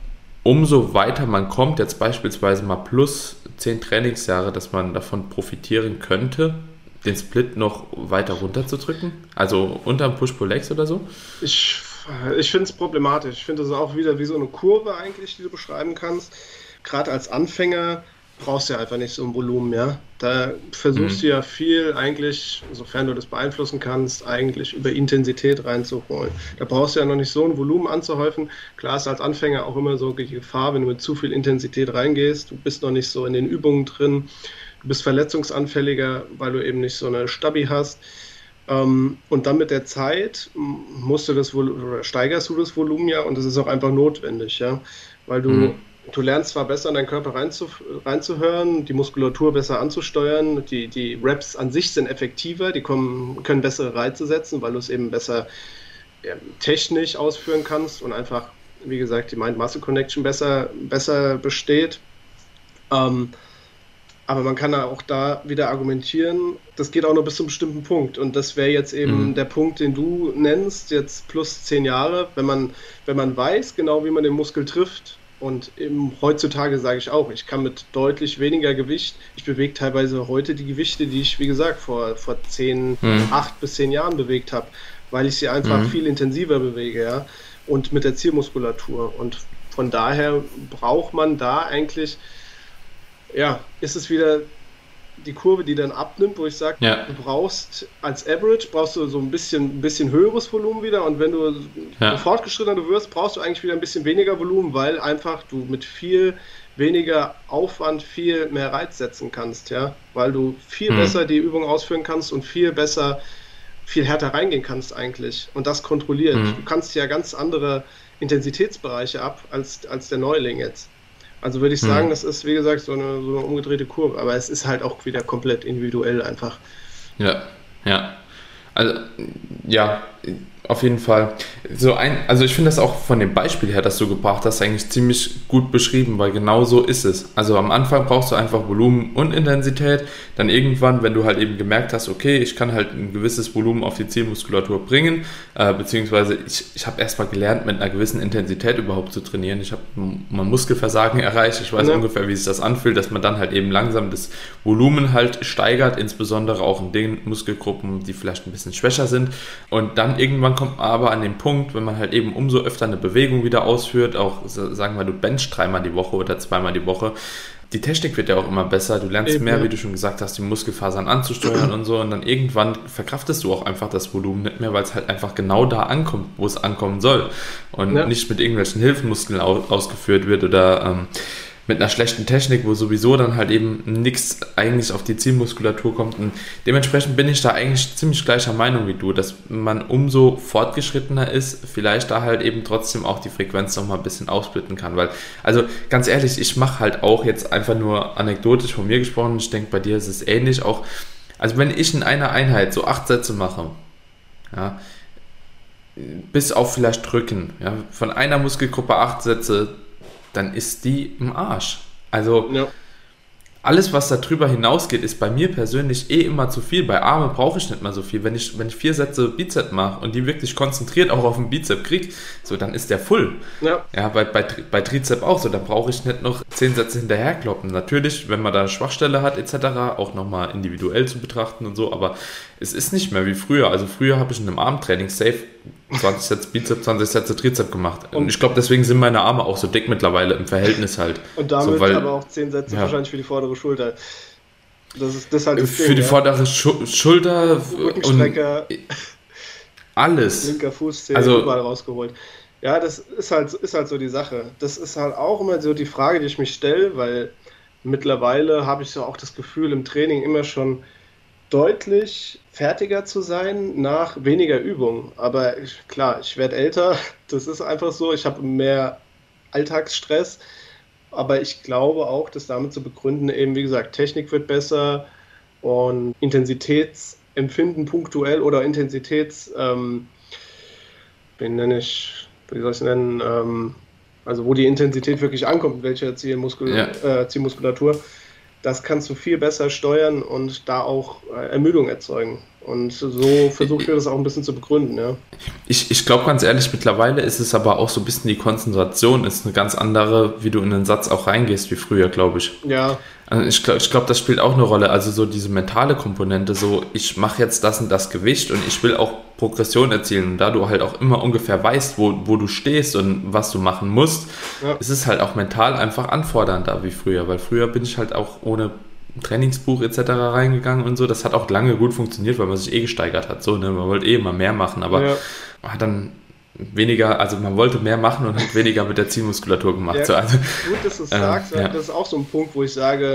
umso weiter man kommt, jetzt beispielsweise mal plus zehn Trainingsjahre, dass man davon profitieren könnte, den Split noch weiter runterzudrücken? Also unter dem Push-Pull-Legs oder so? Ich, ich finde es problematisch. Ich finde es auch wieder wie so eine Kurve eigentlich, die du beschreiben kannst. Gerade als Anfänger brauchst du ja einfach nicht so ein Volumen, ja. Da versuchst mhm. du ja viel eigentlich, sofern du das beeinflussen kannst, eigentlich über Intensität reinzuholen. Da brauchst du ja noch nicht so ein Volumen anzuhäufen. Klar ist als Anfänger auch immer so die Gefahr, wenn du mit zu viel Intensität reingehst, du bist noch nicht so in den Übungen drin, du bist verletzungsanfälliger, weil du eben nicht so eine Stabi hast. Ähm, und dann mit der Zeit musst du das Vol- oder steigerst du das Volumen ja, und das ist auch einfach notwendig, ja, weil du, mhm. du lernst zwar besser in deinen Körper reinzu, reinzuhören, die Muskulatur besser anzusteuern, die, die Reps an sich sind effektiver, die kommen, können bessere Reize setzen, weil du es eben besser ja, technisch ausführen kannst und einfach, wie gesagt, die Mind-Muscle-Connection besser, besser besteht. Ähm, Aber man kann auch da wieder argumentieren, das geht auch nur bis zu einem bestimmten Punkt. Und das wäre jetzt eben mhm. der Punkt, den du nennst, jetzt plus zehn Jahre, wenn man, wenn man weiß genau, wie man den Muskel trifft. Und eben heutzutage sage ich auch, ich kann mit deutlich weniger Gewicht, ich bewege teilweise heute die Gewichte, die ich, wie gesagt, vor, vor zehn, mhm. acht bis zehn Jahren bewegt habe, weil ich sie einfach mhm. viel intensiver bewege, ja, und mit der Zielmuskulatur. Und von daher braucht man da eigentlich... Ja, ist es wieder die Kurve, die dann abnimmt, wo ich sage, ja. du brauchst als Average, brauchst du so ein bisschen, ein bisschen höheres Volumen wieder, und wenn du ja. fortgeschrittener du wirst, brauchst du eigentlich wieder ein bisschen weniger Volumen, weil einfach du mit viel weniger Aufwand viel mehr Reiz setzen kannst, ja, weil du viel mhm. besser die Übung ausführen kannst und viel besser, viel härter reingehen kannst eigentlich, und das kontrolliert. Mhm. Du kannst ja ganz andere Intensitätsbereiche ab als, als der Neuling jetzt. Also würde ich sagen, hm. das ist, wie gesagt, so eine, so eine umgedrehte Kurve, aber es ist halt auch wieder komplett individuell einfach. Ja, ja. Also, ja, auf jeden Fall. So ein, also ich finde das auch von dem Beispiel her, das du gebracht hast, eigentlich ziemlich gut beschrieben, weil genau so ist es. Also am Anfang brauchst du einfach Volumen und Intensität, dann irgendwann, wenn du halt eben gemerkt hast, okay, ich kann halt ein gewisses Volumen auf die Zielmuskulatur bringen, äh, beziehungsweise ich, ich habe erstmal gelernt, mit einer gewissen Intensität überhaupt zu trainieren. Ich habe mein Muskelversagen erreicht, ich weiß ja. ungefähr, wie sich das anfühlt, dass man dann halt eben langsam das Volumen halt steigert, insbesondere auch in den Muskelgruppen, die vielleicht ein bisschen schwächer sind, und dann irgendwann kommt man aber an den Punkt, wenn man halt eben umso öfter eine Bewegung wieder ausführt, auch sagen wir, du benchst dreimal die Woche oder zweimal die Woche, die Technik wird ja auch immer besser, du lernst eben mehr, wie du schon gesagt hast, die Muskelfasern anzusteuern und so, und dann irgendwann verkraftest du auch einfach das Volumen nicht mehr, weil es halt einfach genau da ankommt, wo es ankommen soll, und ja. nicht mit irgendwelchen Hilfsmuskeln ausgeführt wird oder ähm, mit einer schlechten Technik, wo sowieso dann halt eben nichts eigentlich auf die Zielmuskulatur kommt, und dementsprechend bin ich da eigentlich ziemlich gleicher Meinung wie du, dass man umso fortgeschrittener ist, vielleicht da halt eben trotzdem auch die Frequenz noch mal ein bisschen aufsplitten kann, weil, also ganz ehrlich, ich mache halt auch jetzt einfach nur anekdotisch von mir gesprochen, ich denke, bei dir ist es ähnlich auch, also wenn ich in einer Einheit so acht Sätze mache, ja, bis auf vielleicht Drücken, ja, von einer Muskelgruppe acht Sätze, dann ist die im Arsch. Also ja. alles, was da drüber hinausgeht, ist bei mir persönlich eh immer zu viel. Bei Arme brauche ich nicht mal so viel. Wenn ich, wenn ich vier Sätze Bizep mache und die wirklich konzentriert auch auf den Bizep kriege, so, dann ist der full. Ja, ja bei, bei, bei Trizep auch so. Dann brauche ich nicht noch zehn Sätze hinterherkloppen. Natürlich, wenn man da eine Schwachstelle hat et cetera, auch nochmal individuell zu betrachten und so, aber es ist nicht mehr wie früher. Also früher habe ich in einem Armtraining safe zwanzig Sätze Bizep, zwanzig Sätze Trizep gemacht. Und, und ich glaube, deswegen sind meine Arme auch so dick mittlerweile im Verhältnis halt. Und damit so, weil, aber auch zehn Sätze ja. wahrscheinlich für die vordere Schulter. Das ist, das ist halt das für Ding, die ja. vordere Schu- Schulter Rückenstrecker, und alles. Linker Fußzeh, also, überall rausgeholt. Ja, das ist halt, ist halt so die Sache. Das ist halt auch immer so die Frage, die ich mich stelle, weil mittlerweile habe ich so auch das Gefühl, im Training immer schon deutlich fertiger zu sein nach weniger Übung. Aber ich, klar, ich werde älter, das ist einfach so, ich habe mehr Alltagsstress, aber ich glaube auch, dass damit zu begründen eben, wie gesagt, Technik wird besser und Intensitätsempfinden punktuell oder Intensitäts, ähm, wie nenne ich, wie soll ich es nennen, ähm, also wo die Intensität wirklich ankommt, welche Zielmuskul- ja. äh, Zielmuskulatur, das kannst du viel besser steuern und da auch äh, Ermüdung erzeugen. Und so versuche ich mir das auch ein bisschen zu begründen, ja. Ich, ich glaube ganz ehrlich, mittlerweile ist es aber auch so ein bisschen die Konzentration ist eine ganz andere, wie du in den Satz auch reingehst, wie früher, glaube ich. Ja. Also ich glaube, ich glaub, das spielt auch eine Rolle. Also so diese mentale Komponente, so ich mache jetzt das und das Gewicht und ich will auch Progression erzielen. Und da du halt auch immer ungefähr weißt, wo, wo du stehst und was du machen musst, ja. ist es halt auch mental einfach anfordernder wie früher. Weil früher bin ich halt auch ohne Trainingsbuch et cetera reingegangen und so. Das hat auch lange gut funktioniert, weil man sich eh gesteigert hat. So, ne? Man wollte eh immer mehr machen, aber ja. hat dann weniger, also man wollte mehr machen und hat weniger mit der Zielmuskulatur gemacht. Ja, so, also, gut, dass du es äh, sagst, ja. das ist auch so ein Punkt, wo ich sage,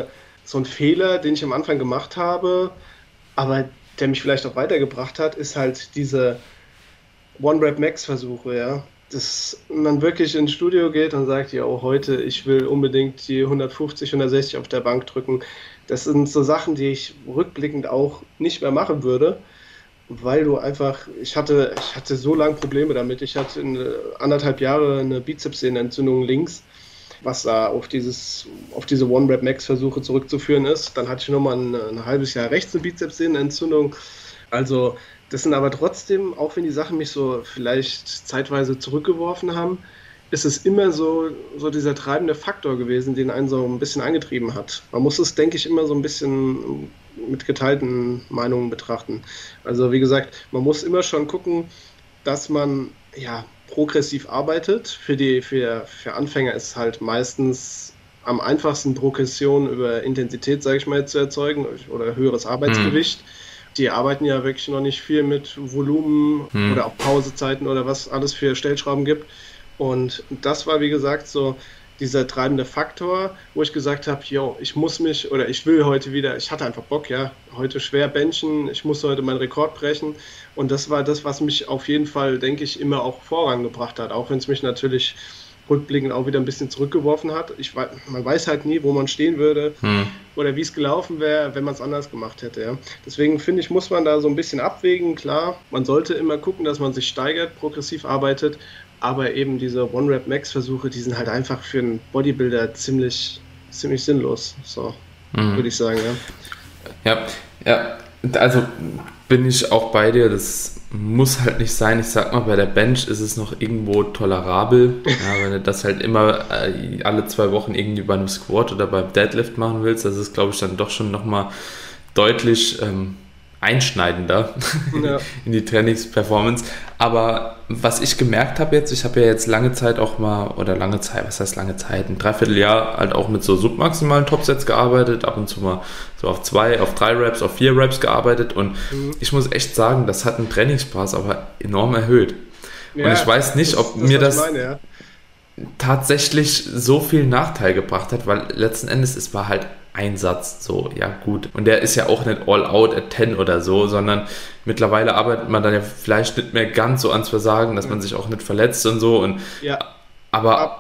so ein Fehler, den ich am Anfang gemacht habe, aber der mich vielleicht auch weitergebracht hat, ist halt diese One-Rep-Max-Versuche, ja. Dass man wirklich ins Studio geht und sagt, ja, oh, heute, ich will unbedingt die hundertfünfzig, hundertsechzig auf der Bank drücken. Das sind so Sachen, die ich rückblickend auch nicht mehr machen würde, weil du einfach, ich hatte, ich hatte so lange Probleme damit. Ich hatte in anderthalb Jahre eine Bizepssehnenentzündung links, was da auf dieses, auf diese One-Rep-Max-Versuche zurückzuführen ist. Dann hatte ich nochmal ein, ein halbes Jahr rechts eine Bizepssehnenentzündung. Also das sind aber trotzdem, auch wenn die Sachen mich so vielleicht zeitweise zurückgeworfen haben, ist es immer so, so dieser treibende Faktor gewesen, den einen so ein bisschen angetrieben hat. Man muss es, denke ich, immer so ein bisschen mit geteilten Meinungen betrachten. Also wie gesagt, man muss immer schon gucken, dass man ja progressiv arbeitet. Für die für, für Anfänger ist es halt meistens am einfachsten, Progression über Intensität, sage ich mal, zu erzeugen oder höheres Arbeitsgewicht. Hm. Die arbeiten ja wirklich noch nicht viel mit Volumen hm. oder auch Pausezeiten oder was alles für Stellschrauben gibt. Und das war, wie gesagt, so dieser treibende Faktor, wo ich gesagt habe, yo, ich muss mich oder ich will heute wieder, ich hatte einfach Bock, ja, heute schwer benchen, ich muss heute meinen Rekord brechen. Und das war das, was mich auf jeden Fall, denke ich, immer auch vorangebracht hat, auch wenn es mich natürlich rückblickend auch wieder ein bisschen zurückgeworfen hat. Ich weiß, man weiß halt nie, wo man stehen würde hm. oder wie es gelaufen wäre, wenn man es anders gemacht hätte. Ja. Deswegen finde ich, muss man da so ein bisschen abwägen. Klar, man sollte immer gucken, dass man sich steigert, progressiv arbeitet, aber eben diese One-Rep-Max-Versuche, die sind halt einfach für einen Bodybuilder ziemlich, ziemlich sinnlos. So, hm. würde ich sagen. Ja. ja, ja, also bin ich auch bei dir, das muss halt nicht sein. Ich sag mal, bei der Bench ist es noch irgendwo tolerabel. Ja, wenn du das halt immer äh, alle zwei Wochen irgendwie bei einem Squat oder beim Deadlift machen willst, das ist, glaube ich, dann doch schon nochmal deutlich ähm, einschneidender ja. in die Trainingsperformance. Aber was ich gemerkt habe jetzt, ich habe ja jetzt lange Zeit auch mal, oder lange Zeit, was heißt lange Zeit, ein Dreivierteljahr halt auch mit so submaximalen Topsets gearbeitet, ab und zu mal so auf zwei, auf drei Reps, auf vier Reps gearbeitet und mhm. ich muss echt sagen, das hat einen Trainingsspaß aber enorm erhöht. Ja, und ich weiß nicht, ob das, mir das meine, ja. tatsächlich so viel Nachteil gebracht hat, weil letzten Endes, es war halt ein Satz, so, ja gut. Und der ist ja auch nicht all out at zehn oder so, sondern mittlerweile arbeitet man dann ja vielleicht nicht mehr ganz so ans Versagen, dass man sich auch nicht verletzt und so. Und ja. Aber,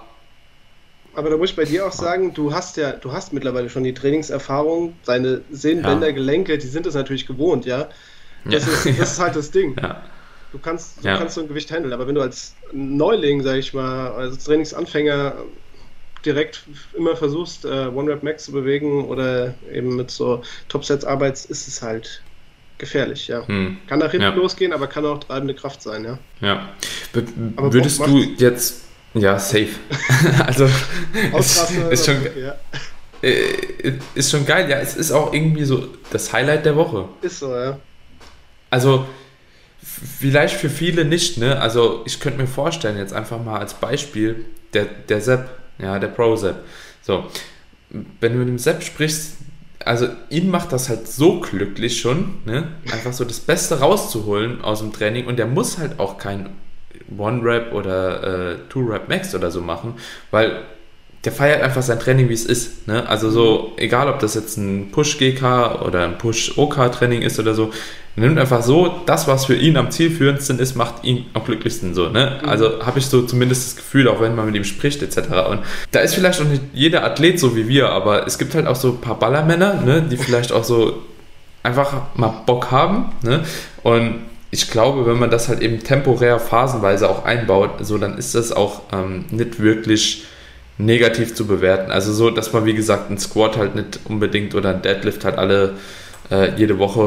aber da muss ich bei dir auch sagen, du hast ja, du hast mittlerweile schon die Trainingserfahrung, deine Sehnenbänder, ja. Gelenke, die sind es natürlich gewohnt, ja. Das, ja. Ist, das ist halt das Ding. Ja. Du kannst, du ja. kannst so ein Gewicht handeln, aber wenn du als Neuling, sag ich mal, als Trainingsanfänger direkt immer versuchst, äh, One-Rep-Max zu bewegen oder eben mit so Topsets arbeitest, ist es halt gefährlich, ja. Hm. Kann nach hinten ja. losgehen, aber kann auch treibende Kraft sein, ja. Ja. B- würdest du jetzt, ja, safe. Also, ist, ist, schon, okay, ja. äh, ist schon geil, ja, es ist auch irgendwie so das Highlight der Woche. Ist so, ja. Also, vielleicht für viele nicht, ne, also ich könnte mir vorstellen, jetzt einfach mal als Beispiel, der, der Sepp, ja, der Pro-Sepp. So, wenn du mit dem Sepp sprichst, also ihn macht das halt so glücklich schon, ne? Einfach so das Beste rauszuholen aus dem Training und der muss halt auch kein One-Rep oder äh, Two-Rep-Max oder so machen, weil der feiert einfach sein Training, wie es ist, ne? Also so, egal ob das jetzt ein Push-G K oder ein Push-O K-Training ist oder so, er nimmt einfach so, das, was für ihn am zielführendsten ist, macht ihn am glücklichsten so, ne? Mhm. Also habe ich so zumindest das Gefühl, auch wenn man mit ihm spricht et cetera. Und da ist vielleicht auch nicht jeder Athlet so wie wir, aber es gibt halt auch so ein paar Ballermänner, ne? Die vielleicht auch so einfach mal Bock haben, ne? Und ich glaube, wenn man das halt eben temporär, phasenweise auch einbaut, so, dann ist das auch ähm, nicht wirklich negativ zu bewerten. Also so, dass man, wie gesagt, einen Squat halt nicht unbedingt oder einen Deadlift halt alle äh, jede Woche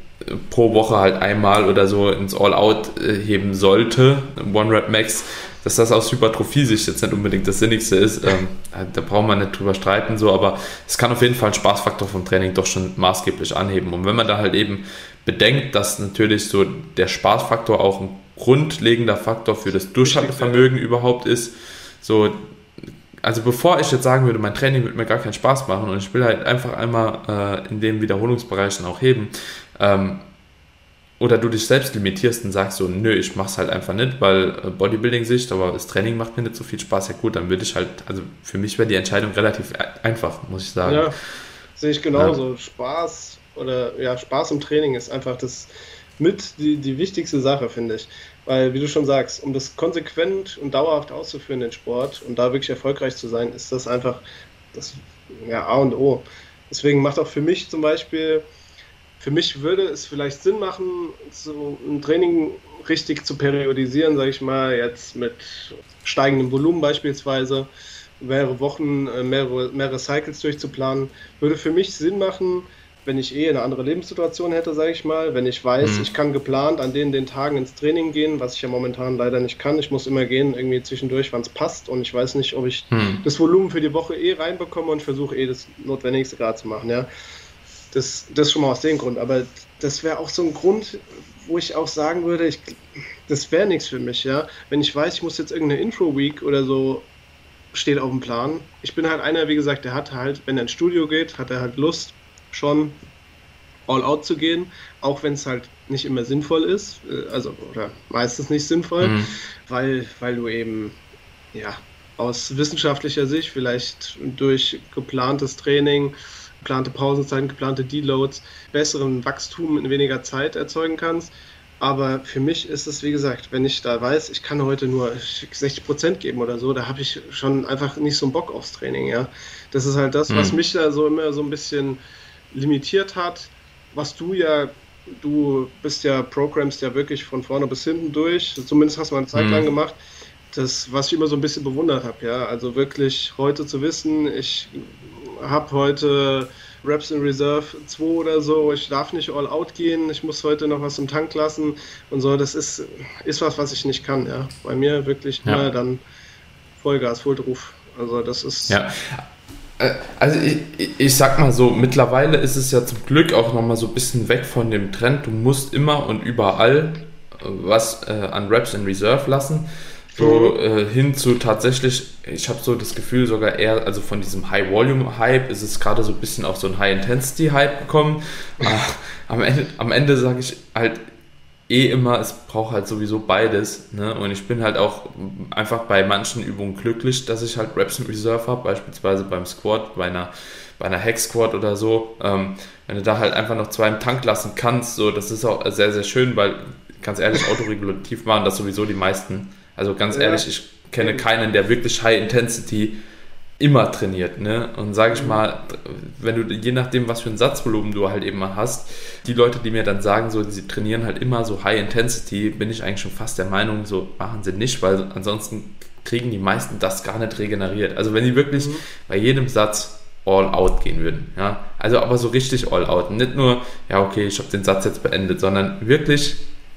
pro Woche halt einmal oder so ins All-Out äh, heben sollte, One-Rep-Max, dass das aus Hypertrophie-Sicht jetzt nicht unbedingt das Sinnigste ist, ähm, da braucht man nicht drüber streiten, so, aber es kann auf jeden Fall einen Spaßfaktor vom Training doch schon maßgeblich anheben. Und wenn man da halt eben bedenkt, dass natürlich so der Spaßfaktor auch ein grundlegender Faktor für das Durchhaltevermögen ja. überhaupt ist, so, also bevor ich jetzt sagen würde, mein Training wird mir gar keinen Spaß machen und ich will halt einfach einmal äh, in den Wiederholungsbereichen auch heben, ähm, oder du dich selbst limitierst und sagst so, nö, ich mach's halt einfach nicht, weil äh, Bodybuilding-Sicht, aber das Training macht mir nicht so viel Spaß, ja gut, dann würde ich halt, also für mich wäre die Entscheidung relativ einfach, muss ich sagen. Ja, sehe ich genauso. Ja. Spaß oder ja, Spaß im Training ist einfach das mit die, die wichtigste Sache, finde ich. Weil, wie du schon sagst, um das konsequent und dauerhaft auszuführen, den Sport, und da wirklich erfolgreich zu sein, ist das einfach das ja, A und O. Deswegen macht auch für mich zum Beispiel, für mich würde es vielleicht Sinn machen, so ein Training richtig zu periodisieren, sage ich mal, jetzt mit steigendem Volumen beispielsweise, mehrere Wochen, mehrere, mehrere Cycles durchzuplanen, würde für mich Sinn machen, wenn ich eh eine andere Lebenssituation hätte, sage ich mal, wenn ich weiß, mhm. ich kann geplant an den, den Tagen ins Training gehen, was ich ja momentan leider nicht kann. Ich muss immer gehen, irgendwie zwischendurch, wann es passt, und ich weiß nicht, ob ich mhm. das Volumen für die Woche eh reinbekomme, und versuche eh das Notwendigste gerade zu machen, ja. Das, das schon mal aus dem Grund, aber das wäre auch so ein Grund, wo ich auch sagen würde, ich, das wäre nichts für mich, ja. Wenn ich weiß, ich muss jetzt irgendeine Intro-Week oder so, steht auf dem Plan. Ich bin halt einer, wie gesagt, der hat halt, wenn er ins Studio geht, hat er halt Lust, schon all out zu gehen, auch wenn es halt nicht immer sinnvoll ist, also oder meistens nicht sinnvoll, mhm. weil, weil du eben ja aus wissenschaftlicher Sicht vielleicht durch geplantes Training, geplante Pausenzeiten, geplante Deloads besseren Wachstum in weniger Zeit erzeugen kannst. Aber für mich ist es, wie gesagt, wenn ich da weiß, ich kann heute nur sechzig Prozent geben oder so, da habe ich schon einfach nicht so einen Bock aufs Training, ja. Das ist halt das, mhm. was mich da so immer so ein bisschen limitiert hat, was du ja, du bist ja, programmst ja wirklich von vorne bis hinten durch, zumindest hast du mal eine Zeit lang mhm. gemacht, das, was ich immer so ein bisschen bewundert habe, ja, also wirklich heute zu wissen, ich habe heute Reps in Reserve zwei oder so, ich darf nicht all out gehen, ich muss heute noch was im Tank lassen und so, das ist, ist was, was ich nicht kann, ja, bei mir wirklich ja. immer dann Vollgas, Volltruf, also das ist... Ja. Also ich, ich sag mal so, mittlerweile ist es ja zum Glück auch nochmal so ein bisschen weg von dem Trend, du musst immer und überall was äh, an Reps in Reserve lassen, so äh, hin zu tatsächlich, ich habe so das Gefühl sogar eher, also von diesem High-Volume-Hype ist es gerade so ein bisschen auf so ein High-Intensity-Hype gekommen. Ach, am Ende, am Ende sage ich halt eh immer, es braucht halt sowieso beides, ne? Und ich bin halt auch einfach bei manchen Übungen glücklich, dass ich halt Reps in Reserve habe, beispielsweise beim Squat, bei einer, bei einer Hack Squat oder so, ähm, wenn du da halt einfach noch zwei im Tank lassen kannst, so, das ist auch sehr, sehr schön, weil, ganz ehrlich, autoregulativ machen das sowieso die meisten, also ganz ja. ehrlich, ich kenne keinen, der wirklich High Intensity immer trainiert, ne? Und sage ich mal, wenn du, je nachdem, was für ein Satzvolumen du halt eben mal hast, die Leute, die mir dann sagen, so, sie trainieren halt immer so High Intensity, bin ich eigentlich schon fast der Meinung, so machen sie nicht, weil ansonsten kriegen die meisten das gar nicht regeneriert. Also wenn die wirklich mhm. bei jedem Satz all out gehen würden, ja, also aber so richtig all out, nicht nur, ja okay, ich habe den Satz jetzt beendet, sondern wirklich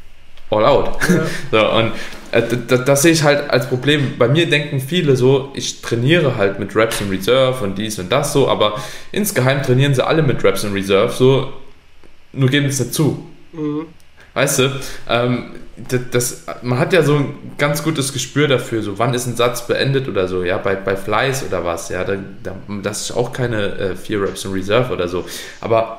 all out. Ja. So, und äh, das, das sehe ich halt als Problem. Bei mir denken viele so, ich trainiere halt mit Reps in Reserve und dies und das so, aber insgeheim trainieren sie alle mit Reps in Reserve, so, nur geben es nicht zu. Mhm. Weißt du, ähm, das, das, man hat ja so ein ganz gutes Gespür dafür, so wann ist ein Satz beendet oder so, ja, bei, bei Flies oder was, ja, da, da, das ist auch keine äh, vier Reps in Reserve oder so, aber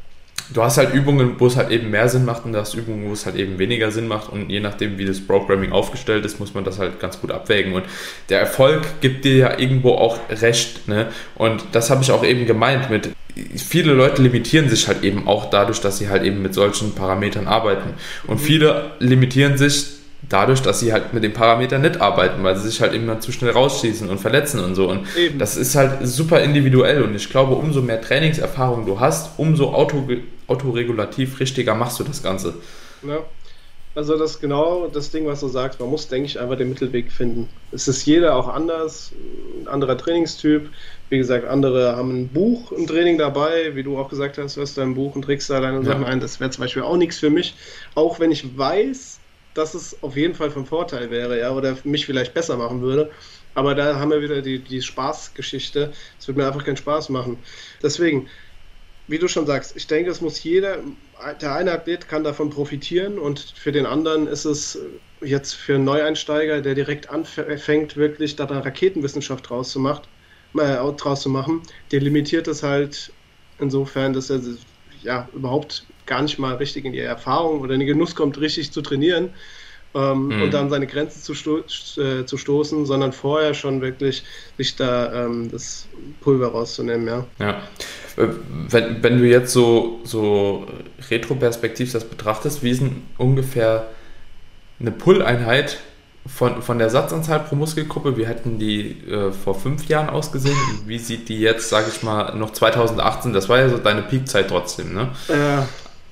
du hast halt Übungen, wo es halt eben mehr Sinn macht, und du hast Übungen, wo es halt eben weniger Sinn macht, und je nachdem, wie das Programming aufgestellt ist, muss man das halt ganz gut abwägen, und der Erfolg gibt dir ja irgendwo auch recht, ne? Und das habe ich auch eben gemeint mit, viele Leute limitieren sich halt eben auch dadurch, dass sie halt eben mit solchen Parametern arbeiten, und viele limitieren sich dadurch, dass sie halt mit den Parametern nicht arbeiten, weil sie sich halt immer zu schnell rausschießen und verletzen und so. Und eben. Das ist halt super individuell, und ich glaube, umso mehr Trainingserfahrung du hast, umso auto, autoregulativ richtiger machst du das Ganze. Ja, also das ist genau das Ding, was du sagst. Man muss, denke ich, einfach den Mittelweg finden. Es ist jeder auch anders, ein anderer Trainingstyp. Wie gesagt, andere haben ein Buch im Training dabei, wie du auch gesagt hast, du hast dein Buch und trägst da deine Sachen ein. Das wäre zum Beispiel auch nichts für mich, auch wenn ich weiß, dass es auf jeden Fall von Vorteil wäre, ja, oder mich vielleicht besser machen würde. Aber da haben wir wieder die, die Spaßgeschichte. Es wird mir einfach keinen Spaß machen. Deswegen, wie du schon sagst, ich denke, es muss jeder, der eine Athlet kann davon profitieren, und für den anderen ist es jetzt für einen Neueinsteiger, der direkt anfängt, wirklich da eine Raketenwissenschaft draus zu, macht, äh, draus zu machen, der limitiert es halt insofern, dass er ja überhaupt gar nicht mal richtig in die Erfahrung oder in den Genuss kommt, richtig zu trainieren. ähm, Mhm. und dann seine Grenzen zu, sto äh, zu stoßen, sondern vorher schon wirklich sich da ähm, das Pulver rauszunehmen, ja. Ja. Wenn, wenn du jetzt so, so retroperspektiv das betrachtest, wie ist denn ungefähr eine Pull-Einheit von, von der Satzanzahl pro Muskelgruppe? Wie hätten die äh, vor fünf Jahren ausgesehen? Wie sieht die jetzt, sage ich mal, noch zwanzig achtzehn, das war ja so deine Peakzeit trotzdem, ne? Äh,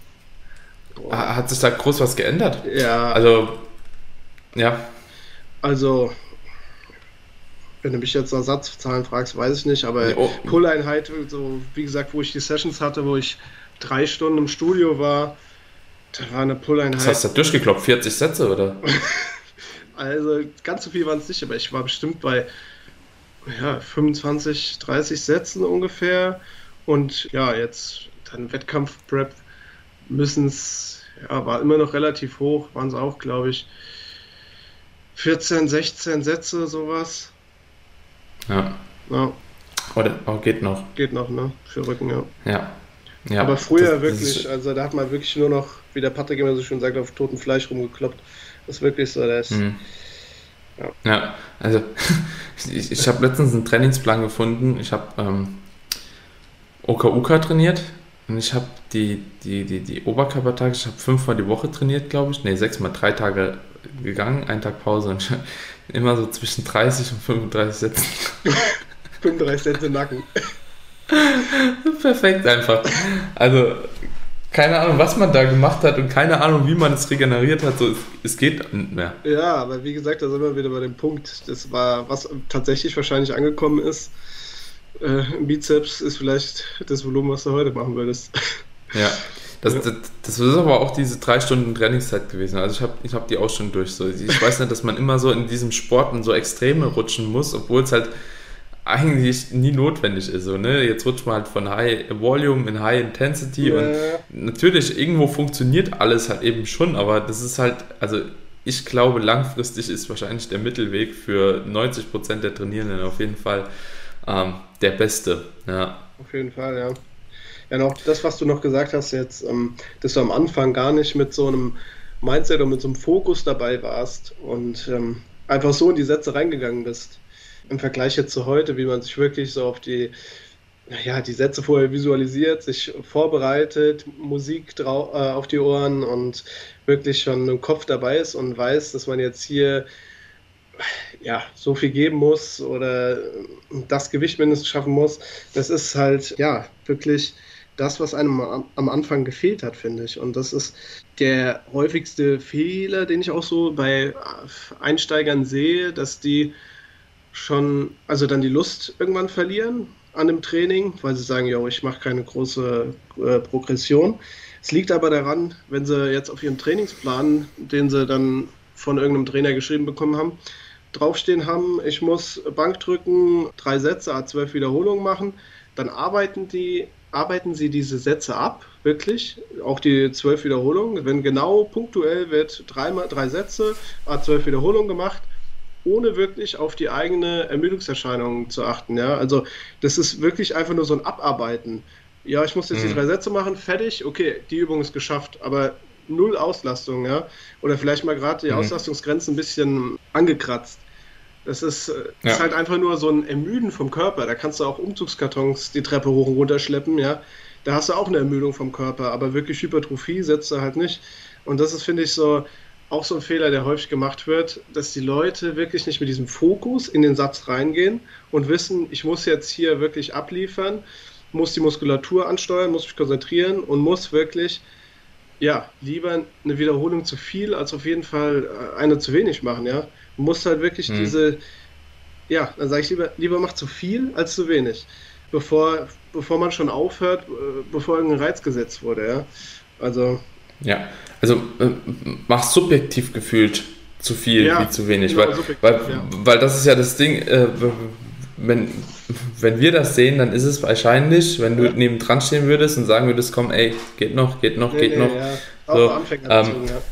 Hat sich da groß was geändert? ja, Also, ja. also wenn du mich jetzt nach Satzzahlen fragst, weiß ich nicht, aber Oh. Pull-Einheit, so wie gesagt, wo ich die Sessions hatte, wo ich drei Stunden im Studio war, da war eine Pull-Einheit. Was hast du da durchgekloppt? vierzig Sätze, oder? Also ganz so viel waren es nicht, aber ich war bestimmt bei ja, fünfundzwanzig, dreißig Sätzen ungefähr. Und ja, jetzt dann Wettkampf-Prep müssen es, ja, war immer noch relativ hoch, waren es auch, glaube ich, vierzehn, sechzehn Sätze, sowas. Ja. Ja, Oder, oh, geht noch. geht noch, ne? Für Rücken, ja. Ja. Ja, Aber früher das- das wirklich, ist- also da hat man wirklich nur noch, wie der Patrick immer so schön sagt, auf totem Fleisch rumgekloppt. Das ist wirklich so, der ist. Mhm. Ja. Ja, also ich, ich habe letztens einen Trainingsplan gefunden. Ich habe ähm, O K U K trainiert und ich habe die, die, die, die Oberkörpertage, ich habe fünfmal die Woche trainiert, glaube ich. Ne, sechsmal, drei Tage gegangen, ein Tag Pause und immer so zwischen dreißig und fünfunddreißig Sätzen. fünfunddreißig Sätze Nacken. Perfekt einfach. Also keine Ahnung, was man da gemacht hat und keine Ahnung, wie man es regeneriert hat. So, es, es geht nicht mehr. Ja, aber wie gesagt, da sind wir wieder bei dem Punkt. Das war, was tatsächlich wahrscheinlich angekommen ist. Äh, Im Bizeps ist vielleicht das Volumen, was du heute machen würdest. Ja, das, das, das ist aber auch diese drei Stunden Trainingszeit gewesen. Also ich habe ich hab die auch schon durch. So. Ich weiß nicht, dass man immer so in diesem Sport in so Extreme rutschen muss, obwohl es halt eigentlich nie notwendig ist. So, ne? Jetzt rutscht man halt von High Volume in High Intensity Ja. und natürlich, irgendwo funktioniert alles halt eben schon, aber das ist halt, also ich glaube, langfristig ist wahrscheinlich der Mittelweg für neunzig Prozent der Trainierenden auf jeden Fall ähm, der beste. Ja. Auf jeden Fall, ja. Ja, noch das, was du noch gesagt hast jetzt, ähm, dass du am Anfang gar nicht mit so einem Mindset und mit so einem Fokus dabei warst und ähm, einfach so in die Sätze reingegangen bist. Im Vergleich jetzt zu heute, wie man sich wirklich so auf die, ja, die Sätze vorher visualisiert, sich vorbereitet, Musik drau äh, auf die Ohren und wirklich schon im Kopf dabei ist und weiß, dass man jetzt hier ja, so viel geben muss oder das Gewicht mindestens schaffen muss. Das ist halt, ja, wirklich das, was einem am, am Anfang gefehlt hat, finde ich. Und das ist der häufigste Fehler, den ich auch so bei Einsteigern sehe, dass die schon, also dann die Lust irgendwann verlieren an dem Training, weil sie sagen, ja, ich mache keine große äh, Progression. Es liegt aber daran, wenn sie jetzt auf ihrem Trainingsplan, den sie dann von irgendeinem Trainer geschrieben bekommen haben, draufstehen haben, ich muss Bank drücken, drei Sätze, a zwölf Wiederholungen machen, dann arbeiten die, arbeiten sie diese Sätze ab, wirklich, auch die zwölf Wiederholungen, wenn genau punktuell wird dreimal drei Sätze, a zwölf Wiederholungen gemacht, ohne wirklich auf die eigene Ermüdungserscheinung zu achten. Ja? Also das ist wirklich einfach nur so ein Abarbeiten. Ja, ich muss jetzt Mhm. die drei Sätze machen, fertig, okay, die Übung ist geschafft, aber null Auslastung, ja. Oder vielleicht mal gerade die Mhm. Auslastungsgrenzen ein bisschen angekratzt. Das ist, äh, Ja. ist halt einfach nur so ein Ermüden vom Körper. Da kannst du auch Umzugskartons die Treppe hoch und runter schleppen, ja. Da hast du auch eine Ermüdung vom Körper, aber wirklich Hypertrophie setzt du halt nicht. Und das ist, finde ich, so auch so ein Fehler, der häufig gemacht wird, dass die Leute wirklich nicht mit diesem Fokus in den Satz reingehen und wissen, ich muss jetzt hier wirklich abliefern, muss die Muskulatur ansteuern, muss mich konzentrieren und muss wirklich, ja, lieber eine Wiederholung zu viel, als auf jeden Fall eine zu wenig machen, ja. Du musst halt wirklich Mhm. diese, ja, dann sage ich lieber, lieber mach zu viel als zu wenig, bevor, bevor man schon aufhört, äh, bevor irgendein Reiz gesetzt wurde, ja. Also, Ja, also äh, mach subjektiv gefühlt zu viel Ja, wie zu wenig, genau, weil, subjektiv, weil, ja. weil das ist ja das Ding, äh, wenn, wenn wir das sehen, dann ist es wahrscheinlich, wenn du Ja. nebendran stehen würdest und sagen würdest, komm, ey, geht noch, geht noch, nee, geht nee, noch. ja. Auch So, für Anfänger ähm, bezogen, ja.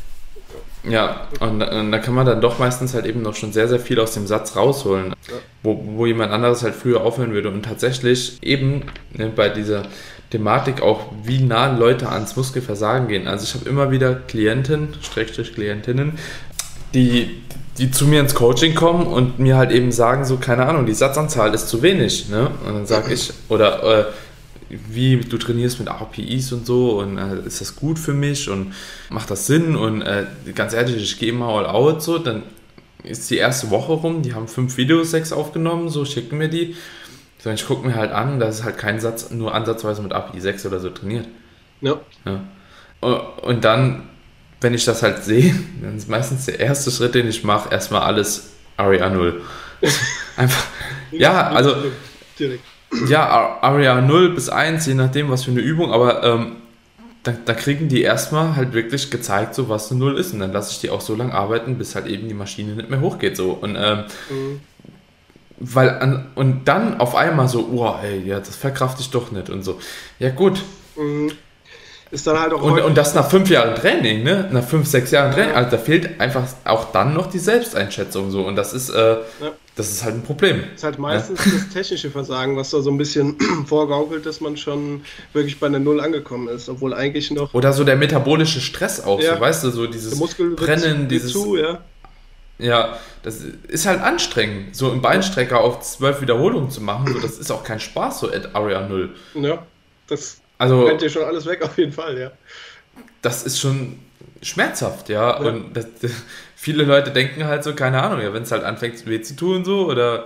Ja, und, und da kann man dann doch meistens halt eben noch schon sehr, sehr viel aus dem Satz rausholen, Ja. wo, wo jemand anderes halt früher aufhören würde. Und tatsächlich eben ne, bei dieser Thematik auch, wie nah Leute ans Muskelversagen gehen. Also ich habe immer wieder Klienten, Schrägstrich Klientinnen, die, die zu mir ins Coaching kommen und mir halt eben sagen, so, keine Ahnung, die Satzanzahl ist zu wenig, ne? Und dann sage ich, oder äh, wie, du trainierst mit R P Is und so und äh, ist das gut für mich und macht das Sinn und äh, ganz ehrlich, ich gehe immer all out, so, dann ist die erste Woche rum, die haben fünf Videos, sechs aufgenommen, so, schicken mir die, so, ich gucke mir halt an, dass es halt kein Satz, nur ansatzweise mit R P I sechs oder so trainiert. Ja. Ja. Und dann, wenn ich das halt sehe, dann ist meistens der erste Schritt, den ich mache, erstmal alles R E A null. Einfach, ja, also, Direkt. ja, R E A null bis eins, je nachdem, was für eine Übung, aber ähm, da, da kriegen die erstmal halt wirklich gezeigt, so was eine null ist. Und dann lasse ich die auch so lange arbeiten, bis halt eben die Maschine nicht mehr hochgeht. So. Und, ähm, mhm. weil an, und dann auf einmal so, oh, ey, ja, das verkrafte ich doch nicht und so. Ja, gut. Mhm. Ist dann halt auch und, und das nach fünf Jahren Training, ne? Nach fünf, sechs Jahren Training, also da fehlt einfach auch dann noch die Selbsteinschätzung so und das ist, äh, ja. das ist halt ein Problem. Das ist halt meistens ja. das technische Versagen, was da so ein bisschen vorgaukelt, dass man schon wirklich bei einer Null angekommen ist, obwohl eigentlich noch... Oder so der metabolische Stress auch, ja. so, weißt du, so dieses Brennen, dieses... Zu, ja. Ja, das ist halt anstrengend, so einen Beinstrecker auf zwölf Wiederholungen zu machen, so, das ist auch kein Spaß, so at R E A null. Ja, das... Also, rennt dir schon alles weg, auf jeden Fall, ja. Das ist schon schmerzhaft, ja. ja. Und das, viele Leute denken halt so, keine Ahnung, ja, wenn es halt anfängt weh zu tun, so, oder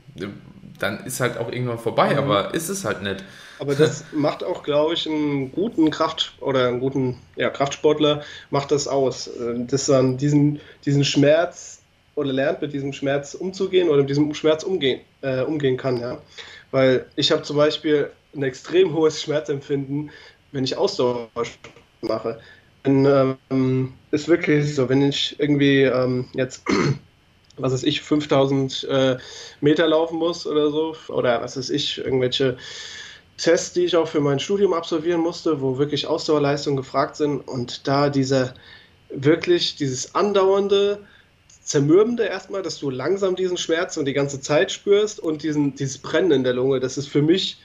dann ist halt auch irgendwann vorbei, mhm. aber ist es halt nicht. Aber das macht auch, glaube ich, einen guten Kraft- oder einen guten ja, Kraftsportler macht das aus. Dass dann diesen, diesen Schmerz oder lernt, mit diesem Schmerz umzugehen oder mit diesem Schmerz umgehen, äh, umgehen kann, ja. Weil ich habe zum Beispiel ein extrem hohes Schmerzempfinden, wenn ich Ausdauersport mache. Wenn, ähm, ist wirklich so, wenn ich irgendwie ähm, jetzt, was weiß ich, fünftausend äh, Meter laufen muss oder so, oder was weiß ich, irgendwelche Tests, die ich auch für mein Studium absolvieren musste, wo wirklich Ausdauerleistungen gefragt sind und da dieser wirklich dieses andauernde, zermürbende erstmal, dass du langsam diesen Schmerz und die ganze Zeit spürst und diesen, dieses Brennen in der Lunge, das ist für mich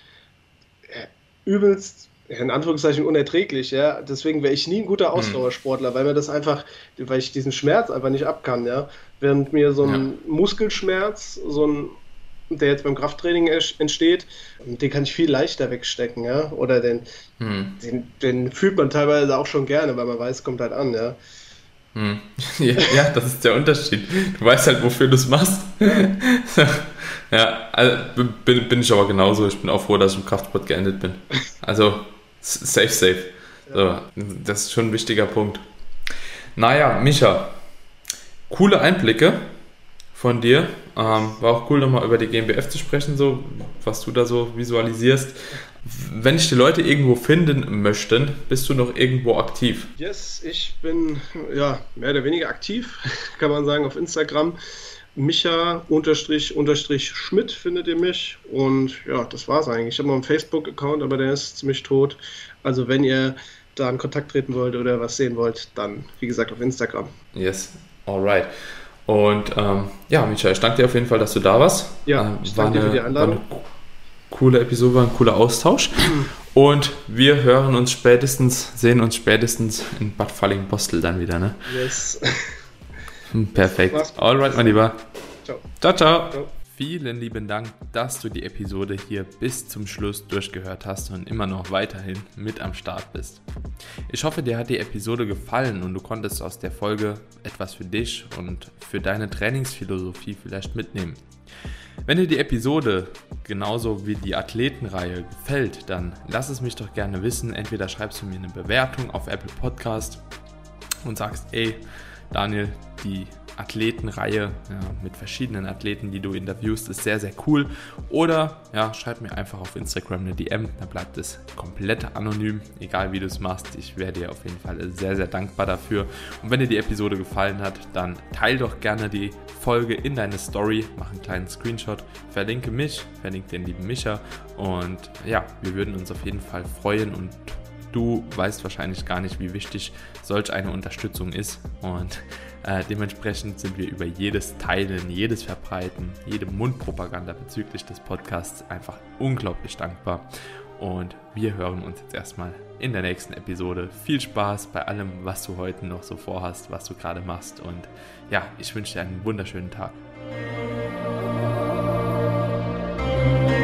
übelst, in Anführungszeichen, unerträglich, ja. Deswegen wäre ich nie ein guter Ausdauersportler, weil mir das einfach, weil ich diesen Schmerz einfach nicht ab kann, ja. Während mir so ein ja. Muskelschmerz, so ein, der jetzt beim Krafttraining entsteht, den kann ich viel leichter wegstecken, ja. Oder den, hm. den, den fühlt man teilweise auch schon gerne, weil man weiß, kommt halt an, ja. Hm. Ja, ja, das ist der Unterschied. Du weißt halt, wofür du es machst. Ja, also bin, bin ich aber genauso. Ich bin auch froh, dass ich im Kraftsport geendet bin. Also, safe, safe. So, das ist schon ein wichtiger Punkt. Naja, Micha, coole Einblicke von dir. Ähm, war auch cool, nochmal über die G m B F zu sprechen, so, was du da so visualisierst. Wenn dich die Leute irgendwo finden möchten, bist du noch irgendwo aktiv? Yes, ich bin ja mehr oder weniger aktiv, kann man sagen, auf Instagram. Micha unterstrich unterstrich Schmidt findet ihr mich und ja, das war's eigentlich. Ich habe noch einen Facebook-Account, aber der ist ziemlich tot. Also wenn ihr da in Kontakt treten wollt oder was sehen wollt, dann wie gesagt auf Instagram. Yes, alright. Und ähm, ja, Micha, ich danke dir auf jeden Fall, dass du da warst. Ja, ich danke dir für die Einladung. War eine coole Episode, war ein cooler Austausch. Und wir hören uns spätestens, sehen uns spätestens in Bad Falling-Bostel dann wieder, ne? Yes. Perfekt. Alright, mein Lieber. Ciao. Ciao, ciao. Ciao. Vielen lieben Dank, dass du die Episode hier bis zum Schluss durchgehört hast und immer noch weiterhin mit am Start bist. Ich hoffe, dir hat die Episode gefallen und du konntest aus der Folge etwas für dich und für deine Trainingsphilosophie vielleicht mitnehmen. Wenn dir die Episode genauso wie die Athletenreihe gefällt, dann lass es mich doch gerne wissen. Entweder schreibst du mir eine Bewertung auf Apple Podcast und sagst, ey, Daniel, die Athletenreihe ja, mit verschiedenen Athleten, die du interviewst, ist sehr, sehr cool. Oder ja, schreib mir einfach auf Instagram eine D M, da bleibt es komplett anonym, egal wie du es machst. Ich wäre dir auf jeden Fall sehr, sehr dankbar dafür. Und wenn dir die Episode gefallen hat, dann teile doch gerne die Folge in deine Story, mach einen kleinen Screenshot, verlinke mich, verlinke den lieben Micha und ja, wir würden uns auf jeden Fall freuen und du weißt wahrscheinlich gar nicht, wie wichtig solch eine Unterstützung ist und äh, dementsprechend sind wir über jedes Teilen, jedes Verbreiten, jede Mundpropaganda bezüglich des Podcasts einfach unglaublich dankbar Und wir hören uns jetzt erstmal in der nächsten Episode. Viel Spaß bei allem, was du heute noch so vorhast, was du gerade machst. Und ja, ich wünsche dir einen wunderschönen Tag.